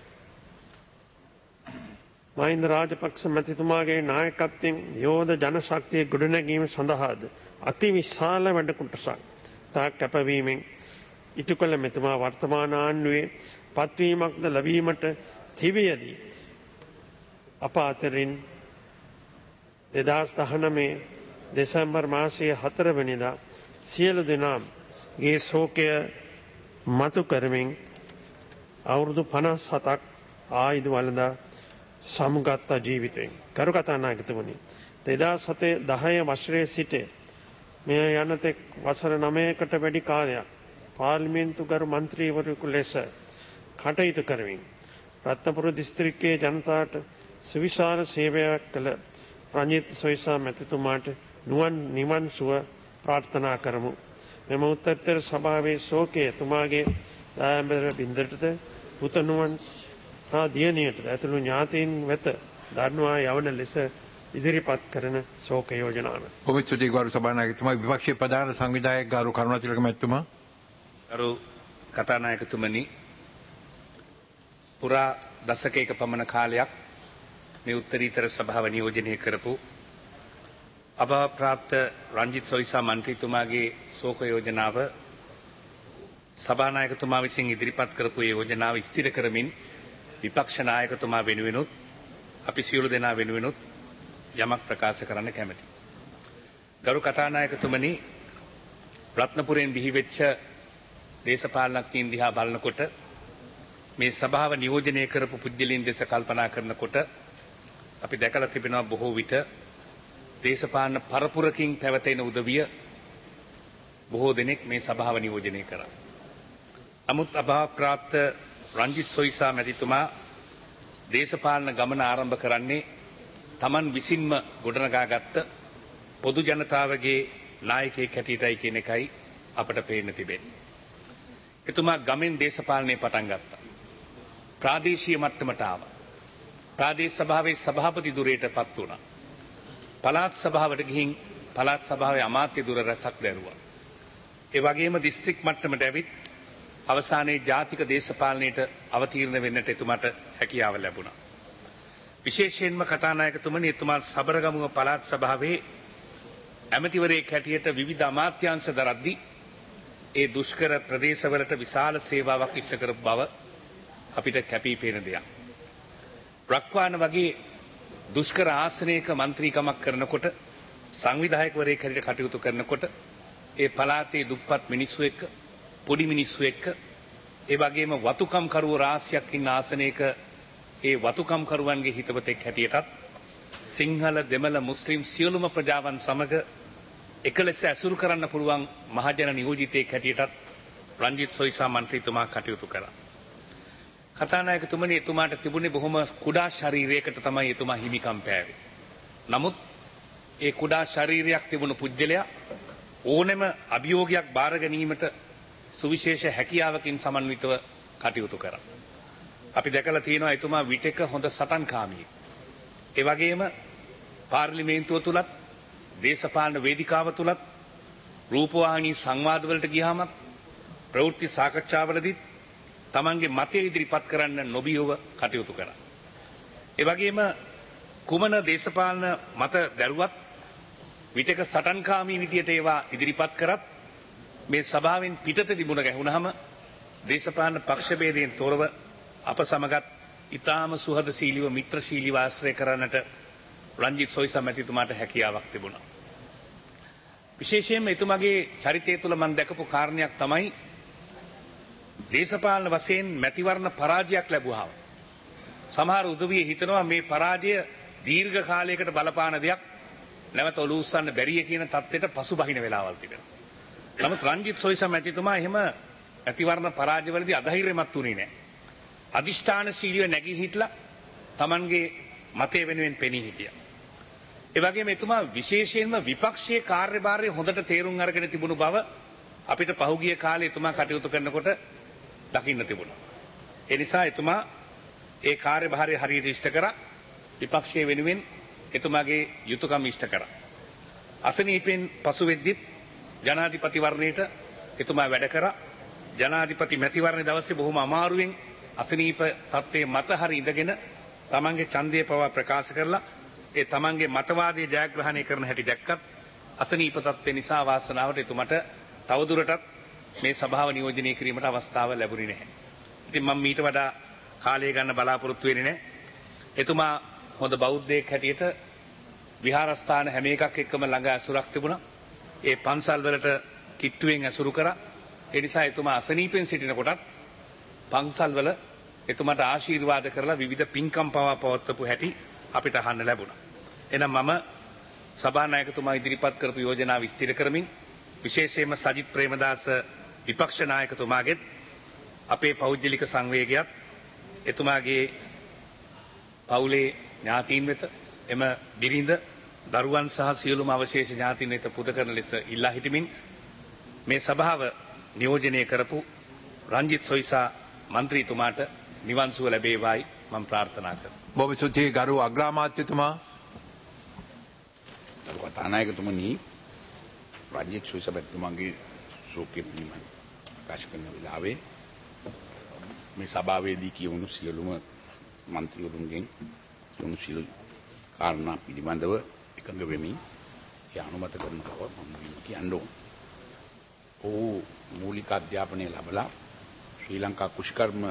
මහින්ද රාජපක්ෂ මැතිතුමාගේ නායකත්වයෙන් යෝධ ජනශක්තිය ගොඩනැගීම සඳහාද අති විශාල වැඩ කොටසක් තා කැපවීමෙන් ඉටු කළ මෙතුමා වර්තමාන ආණ්ඩුවේ පත්වීමක්ද ලැබීමට තිබියදී අප අතරින් දෙදහස් දහනවය දෙසැම්බර් මාසයේ හතරවැනිදා සියලු දෙනාගේ ශෝකය මතු කරමින් අවුරුදු පනස් හතක් ආයුධ වළඳා සමුගත්තා ජීවිතයෙන්. කරු කතානායකතුමනි, දෙදහස් හතේ දහය වසරේ සිට මෙය යනතෙක් වසර නවයකට වැඩි කාලයක් පාර්ලිමේන්තු ගරු මන්ත්‍රීවරයෙකු ලෙස කටයුතු කරමින් රත්නපුර දිස්ත්‍රික්කයේ ජනතාවට සුවිශාල සේවයක් කළ රංජිත් සොයිසා මැතිතුමාට නුවන් නිවන් සුව ප්‍රාර්ථනා කරමු. මෙම උත්තරීතර සභාවේ ශෝකය එතුමාගේ දායම්බර බින්දටද පුතණුවන් හා දියණියටද ඇතුළු ඥාතීන් වෙත දන්වා යවන ලෙස ඉදිරිපත් කරන ශෝක යෝජනාව. කොමිත් සුදී ගරු සභානායකතුමා විපක්ෂයේ ප්‍රධාන සංවිධායක ගරු කරුණාතිලක මැතිතුමා. ගරු කතානායකතුමනි, පුරා දශකයක පමණ කාලයක් මේ උත්තරීතර සභාව නියෝජනය කරපු අභාවප්‍රාප්ත රංජිත් සොයිසා මන්ත්‍රීතුමාගේ ශෝක යෝජනාව සභානායකතුමා විසින් ඉදිරිපත් කරපු ඒ යෝජනාව ස්ථිර කරමින් විපක්ෂ නායකතුමා වෙනුවෙනුත් අපි සියලු දෙනා වෙනුවෙනුත් යමක් ප්‍රකාශ කරන්න කැමැති. ගරු කතානායකතුමනි, රත්නපුරෙන් බිහිවෙච්ච දේශපාලනඥයින් දිහා බලනකොට මේ සභාව නියෝජනය කරපු පුද්ගලයන් දෙස කල්පනා කරනකොට අපි දැකලා තිබෙනවා බොහෝ විට දේශපාලන පරපුරකින් පැවතෙන උදවිය බොහෝ දෙනෙක් මේ සභාව නියෝජනය කරා. නමුත් අභාවප්‍රාප්ත රංජිත් සොයිසා මැතිතුමා දේශපාලන ගමන ආරම්භ කරන්නේ Taman විසින්ම ගොඩනගාගත්ත පොදු ජනතාවගේ නායකයෙක් හැටියටයි කියන එකයි අපට පේන්න තිබෙන්නේ. එතුමා ගමෙන් දේශපාලනය පටන් ගත්තා. ප්‍රාදේශීය මට්ටමට ආවා. ප්‍රාදේශ සභාවේ සභාපති ධුරයටපත් වුණා. පළාත් සභාවට ගිහින් පළාත් සභාවේ අමාත්‍ය ධුර රැසක් දැරුවා. ඒ වගේම දිස්ත්‍රික් මට්ටමට ඇවිත් අවසානයේ ජාතික දේශපාලනයට අවතීර්ණ වෙන්නට එතුමාට හැකියාව ලැබුණා. විශේෂයෙන්ම කතානායකතුමනි, එතුමා සබරගමුව පළාත් සභාවේ ඇමතිවරයෙක් හැටියට විවිධ අමාත්‍යාංශ දරද්දී ඒ දුෂ්කර ප්‍රදේශවලට විශාල සේවාවක් ඉෂ්ට කරපු බව අපිට කැපී පෙනෙන දෙයක්. රක්වාන වගේ දුෂ්කර ආසනයක මන්ත්‍රීකමක් කරනකොට සංවිධායකවරයෙක් හැටියට කටයුතු කරනකොට ඒ පළාතේ දුප්පත් මිනිස්සු එක්ක පොඩි මිනිස්සු එක්ක ඒ වගේම වතුකම් කරුවෝ රාශියක් ඉන්න ආසනයක ඒ වතුකම් කරුවන්ගේ හිතවතෙක් හැටියටත් සිංහල දෙමළ මුස්ලිම් සියලුම ප්‍රජාවන් සමග එකලෙස ඇසුරු කරන්න පුළුවන් මහජන නියෝජිතයෙක් හැටියටත් රංජිත් සොයිසා මන්ත්‍රීතුමා කටයුතු කළා. කතානායකතුමනි, එතුමාට තිබුණේ බොහොම කුඩා ශරීරයකට තමයි එතුමා හිමිකම් පෑවේ. නමුත් ඒ කුඩා ශරීරයක් තිබුණු පුජ්‍යලයා ඕනෙම අභියෝගයක් බාර ගැනීමට සුවිශේෂ හැකියාවකින් සමන්විතව කටයුතු කරා. අපි දැකලා තියෙනවා එතුමා විටක හොඳ සටන්කාමියෙක්. ඒ වගේම පාර්ලිමේන්තුව තුලත් දේශපාලන වේදිකාව තුලත් රූපවාහිනී සංවාදවලට ගියාම ප්‍රවෘත්ති සාකච්ඡාවලදී තමන්ගේ මතය ඉදිරිපත් කරන්න නොබියව කටයුතු කරා. ඒ වගේම කුමන දේශපාලන මත දැරුවත් විටක සටන්කාමී විදියට ඒවා ඉදිරිපත් කරත් මේ සභාවෙන් පිටත දිමුණ ගැහුණාම දේශපාලන පක්ෂ ભેදයෙන් තොරව අප සමගත් ඉතාම සුහදශීලීව මිත්‍රශීලීව ආශ්‍රය කරන්නට රංජිත් සොයිසා මැතිතුමාට හැකියාවක් තිබුණා. විශේෂයෙන්ම එතුමාගේ චරිතය තුළ මම දැකපු කාරණයක් තමයි දේශපාලන වශයෙන් මැතිවරණ පරාජයක් ලැබුවාම සමහර උදවිය හිතනවා මේ පරාජය දීර්ඝ කාලයකට බලපාන දෙයක් නැවත ඔලු උස්සන්න බැරිය කියන தත්ත්වයට පසුබහින වෙලාවල් තිබෙනවා. නමුත් රංජිත් සොයිසා මැතිතුමා එහෙම මැතිවරණ පරාජයවලදී අධෛර්යමත් වුණේ නැහැ. අදිෂ්ඨානශීලීව නැගී හිටලා Tamanගේ මතය වෙනුවෙන් පෙනී හිටියා. ඒ වගේම එතුමා විශේෂයෙන්ම විපක්ෂයේ කාර්යභාරය හොඳට තේරුම් අරගෙන තිබුණු බව අපිට පහුගිය කාලේ එතුමා කටයුතු කරනකොට දකින්න තිබුණා. ඒ නිසා එතුමා ඒ කාර්යභාරය හරියට ඉෂ්ට කරා. විපක්ෂයේ වෙනුවෙන් එතුමාගේ යුතුයකම් ඉෂ්ට කරා. අසනීපෙන් පසු වෙද්දිත් ජනාධිපති වර්ණයට එතුමා වැඩ කරා. ජනාධිපති මැතිවරණ දවසේ බොහොම අමාරුවෙන් අසනීප තත්ත්වයේ මත හරි ඉඳගෙන තමන්ගේ ඡන්දය පවා ප්‍රකාශ කරලා ඒ තමන්ගේ මතවාදය ජයග්‍රහණය කරන හැටි දැක්කත් අසනීප තත්ත්වය නිසා වාසනාවට එතුමට තවදුරටත් මේ සභාව නියෝජනය කිරීමට අවස්ථාව ලැබුණේ නැහැ. ඉතින් මම මීට වඩා කාලය ගන්න බලාපොරොත්තු වෙන්නේ නැහැ. එතුමා හොඳ බෞද්ධයෙක් හැටියට විහාරස්ථාන හැම එකක් එක්කම ළඟ ඇසුරක් තිබුණා. ඒ පන්සල් වලට කිට්ටුවෙන් ඇසුරු කරා. ඒ නිසා එතුමා අසනීපෙන් සිටින කොටත් පන්සල් වල එතුමාට ආශිර්වාද කරලා විවිධ පින්කම් පවා පවත්වපු හැටි අපිට අහන්න ලැබුණා. එහෙනම් මම සභානායකතුමා ඉදිරිපත් කරපු යෝජනා විස්තර කරමින් විශේෂයෙන්ම සජිත් ප්‍රේමදාස විපක්ෂ නායකතුමාගෙත් අපේ පෞද්ගලික සංවේගයත් එතුමාගේ පවුලේ ඥාතීන් වෙත එම බිරිඳ දරුවන් සහ සියලුම අවශේෂ ඥාතීන් වෙත පුද කරන ලෙස ඉල්ලා හිටමින් මේ සභාව නියෝජනය කරපු රංජිත් සොයිසා මන්ත්‍රීතුමාට නිවන් සුව ලැබේවායි මම ප්‍රාර්ථනා කරනවා. බොහොම ස්තුතියි ගරු අග්‍රාමාත්‍යතුමා. ගරු කතානායකතුමනි, රංජිත් සොයිසා මැතිතුමාගේ ශෝකය පිළිබඳව ප්‍රකාශ කරන වෙලාවේ මේ සභාවේදී කියවුණු සියලුම මන්ත්‍රීවරුන්ගෙන් කියවුණු සියලු කාරණා පිළිබඳව එකඟ වෙමින් ඒ අනුමත කරන බව මම කියන්න ඕන. ඔහු මූලික අධ්‍යාපනය ලැබලා ශ්‍රී ලංකා කුෂ්කර්ම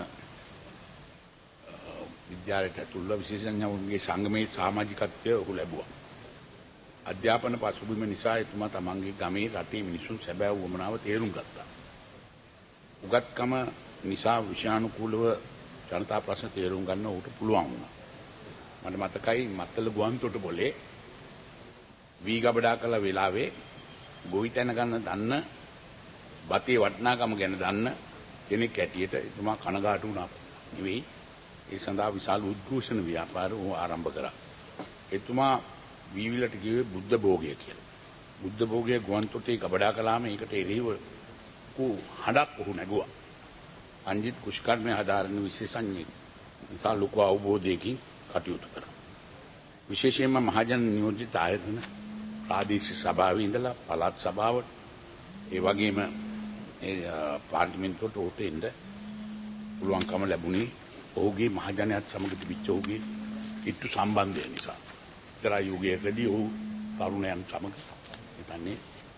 විද්‍යාලයට ඇතුළු විශේෂඥවරුන්ගේ සංගමයේ සමාජිකත්වය ඔහු ලැබුවා. අධ්‍යාපන පසුබිම නිසා එතුමා තමන්ගේ ගමේ රටේ මිනිසුන් සැබෑ වුවමනාව තේරුම් ගත්තා. උගත්කම නිසා විෂයානුකූලව ජනතා ප්‍රශ්න තේරුම් ගන්න ඔහුට පුළුවන් වුණා. මට මතකයි මත්තල ගුවන්තොටුපොළේ වී ගබඩා කළ වෙලාවේ ගොවිතැන ගන්න දන්න බතේ වටිනාකම ගැන දන්න කෙනෙක් ඇටියට එතුමා කනගාටු වුණා නෙවෙයි. ඒ සඳහා විශාල උද්ඝෝෂණ ව්‍යාපාර ඔහු ආරම්භ කරා. එතුමා වීවිලට කිව්වේ බුද්ධ භෝගය කියලා. බුද්ධ භෝගය ගුවන්තොටේ ගබඩා කළාම ඒකට එරෙහිව කු හඬක් ඔහු නැගුවා. රංජිත් කුෂ්කර්මය හදාරන විශේෂඥයෙක් නිසා ලොකු අවබෝධයකින් කටයුතු කරා. විශේෂයෙන්ම මහජන නියෝජිත ආයතන ප්‍රාදේශීය සභාවේ ඉඳලා පළාත් සභාවට ඒ වගේම ඒ පාර්ලිමේන්තුවට උට එන්න පුළුවන්කම ලැබුණේ ඔහුගේ මහජනයාත් සමග තිබිච්ච ඔහුගේ කිට්ටු සම්බන්ධය නිසා. තරා යුගයකදී ඔහු තරුණයන් සමග හිතන්නේ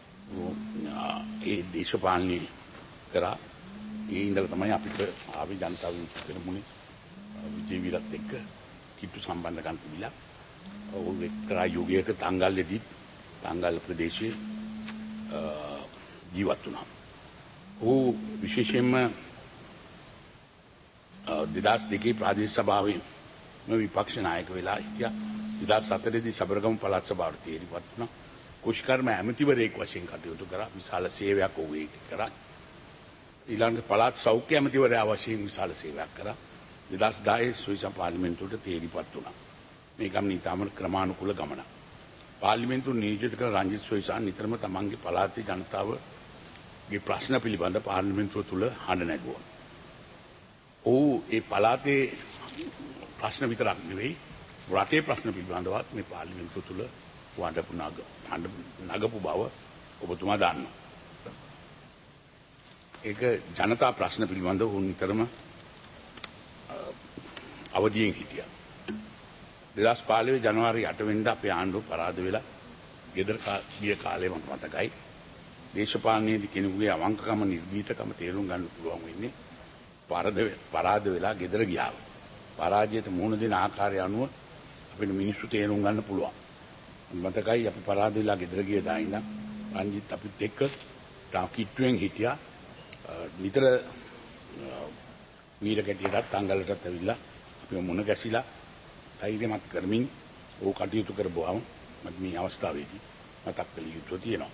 ඒ දේශපාලනය කරා. ඒ ඉඳලා තමයි අපිට ආවි ජනතාව විතරමුනේ විජේ වීරත් එක්ක කිට්ටු සම්බන්ධකම් තිබිලා ඔහු එක්තරා යුගයක තංගල්ලේදී තංගල් ප්‍රදේශයේ ජීවත් වුණා. ඔහු විශේෂයෙන්ම දෙදහස් දෙකේ ප්‍රාදේශීය සභාවේ විපක්ෂ නායක වෙලා හිටියා. දෙදහස් හතරේදී සබරගමු පළාත් සභාවට තේරිපත් වුණා. කුෂ්කර්ම ඇමතිවරයෙක් වශයෙන් කටයුතු කරා. විශාල සේවයක් ඔහු ඒක කරා. ඊළඟට පළාත් සෞඛ්‍ය ඇමතිවරයා වශයෙන් විශාල සේවයක් කරා. දෙදහස් දහයේ සොයිසා පාර්ලිමේන්තුවට තේරිපත් වුණා. මේ ගමන ඉතාම ක්‍රමානුකූල ගමනක්. පාර්ලිමේන්තුව නියෝජිත කළ රංජිත් සොයිසා නිතරම තමන්ගේ පළාතේ ජනතාවගේ ප්‍රශ්න පිළිබඳ පාර්ලිමේන්තුව තුළ හඬ නැගුවා. ඔහු ඒ පළාතේ ප්‍රශ්න විතරක් නෙවෙයි රටේ ප්‍රශ්න පිළිබඳවත් මේ පාර්ලිමේන්තුව තුළ වඩපු නගපු බව ඔබතුමා දන්නවා. ඒක ජනතා ප්‍රශ්න පිළිබඳව ඔහු නිතරම අවදියෙන් හිටියා. දෙදහස් පහළොව ජනවාරි අට වෙනිදා අපේ ආණ්ඩුව පරාද වෙලා ගෙදර ගිය කාලේ මට මතකයි. දේශපාලනයේදී කෙනෙකුගේ අවංකකම නිර්භීතකම තේරුම් ගන්න පුළුවන් වෙන්නේ පරාද පරාද වෙලා ගෙදර ගියාම. පරාජයට මුහුණ දෙන ආකාරය අනුව අපිට මිනිස්සු තේරුම් ගන්න පුළුවන්. මතකයි අපි පරාදෙලා ගෙදර ගිය දා ඉඳන් රංජිත් අපිත් එක්ක තා කිට්ටුවෙන් හිටියා. නිතර වීර කැටියටත් අංගලටත් ඇවිල්ලා අපි මුණ ගැසිලා ධෛර්යමත් කරමින් ඕක කටයුතු කරපුවාම මට මේ අවස්ථාවේදී මතක් කළ යුතු තියෙනවා.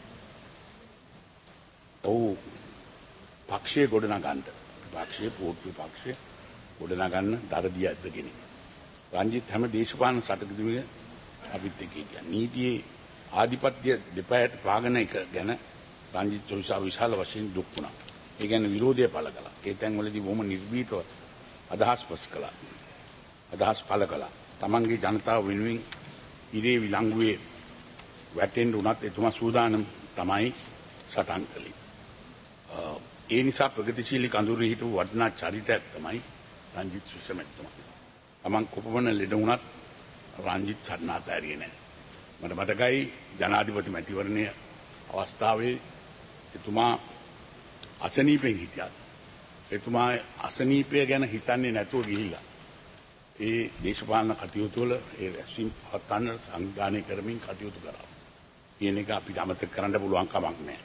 ඔව් පක්ෂයේ ගොඩනගන්න පක්ෂයේ පොත්තු පක්ෂයේ ගොඩනගන්න දරදිය ඇද්දගෙන රංජිත් හැම දේශපාලන සටකදීම අපිත් එක්ක හිටියා. නීතියේ ආධිපත්‍ය දෙපැයට පාගන එක ගැන රංජිත් චොයිසා විශාල වශයෙන් දුක් වුණා. ඒ කියන්නේ විරෝධය පළ කළා. ඒ තැන්වලදී බොහොම නිර්භීතව අදහස් පස් කළා. අදහස් පළ කළා. තමන්ගේ ජනතාව වෙනුවෙන් ඉරේ විලංගුවේ වැටෙන්න උනත් එතුමා සූදානම් තමයි සටන් කළේ. ඒ නිසා ප්‍රගතිශීලී කඳුරේ හිටපු වටිනා චරිතයක් තමයි රංජිත් සුසමැතිතුමා. තමන් කොපමණ ලෙඩ වුණත් රංජිත් සටනාත ඇරියේ නැහැ. මට මතකයි ජනාධිපති මැතිවරණය අවස්ථාවේ එතුමා අසනීපෙන් හිටියා. එතුමා අසනීපය ගැන හිතන්නේ නැතුව ගිහිල්ලා ඒ දේශපාලන කටයුතු වල ඒ රැස්වීම් පවත්වන්න සංවිධානය කරමින් කටයුතු කරා. කියන එක අපිට අමතක කරන්න පුළුවන් කමක් නැහැ.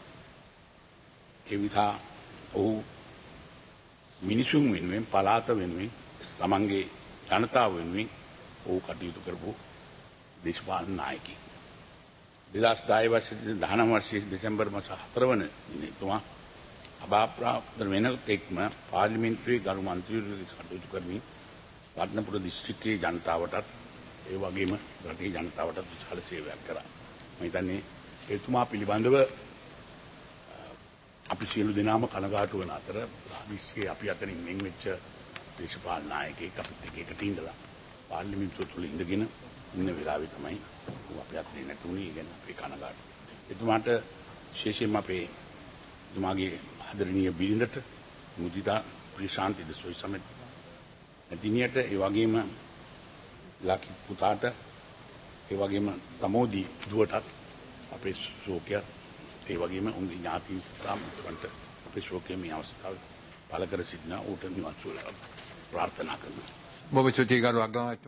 ඒ නිසා ඔහු මිනිසුන් වෙනුවෙන් පළාත වෙනුවෙන් තමන්ගේ ජනතාව වෙනුවෙන් ඔහු කටයුතු කරපු දේශපාලන නායකයෙක්. දෙදහස් දහ වසරේ දහනව වර්ෂයේ දෙසැම්බර් මාස හතර වන දිනේ එතුමා අභාප්‍රාප්ත වෙන තෙක්ම පාර්ලිමේන්තුවේ ගරු මන්ත්‍රීවරු කටයුතු කරමින් රත්නපුර දිස්ත්‍රික්කයේ ජනතාවටත් ඒ වගේම රටේ ජනතාවටත් විශාල සේවයක් කරා. මම හිතන්නේ එතුමා පිළිබඳව අපි සියලු දෙනාම කනගාටු වෙන අතර හදිස්සියේ අපි අතරින් මෙන් වෙච්ච දේශපාලන නායකයෙක් අපිත් එක්ක එකට ඉඳලා පාර්ලිමේන්තුව තුළ ඉඳගෙන ඉන්න වෙලාවේ තමයි අපි අතරින් නැතුණේ. ඒ කියන්නේ අපි කනගාටු. එතුමාට විශේෂයෙන්ම අපේ එතුමාගේ ආදරණීය බිරිඳට මුදිතා ප්‍රශාන්ති දසොයි සමෙත් දිනියට ඒ වගේම ලකිත් පුතාට ඒ වගේම තමෝදී දුවටත් අපේ ශෝකයත් ඒ වගේම උන්ගේ ඥාතීන් සාමතුන්ට අපේ ශෝකයේ මේ අවස්ථාවේ පළ කර සිටින ඌට නිවන් සුව ලැබ ප්‍රාර්ථනා කරනවා. බොහොම ස්තුතියි ගරු අග්‍රාමාත්‍ය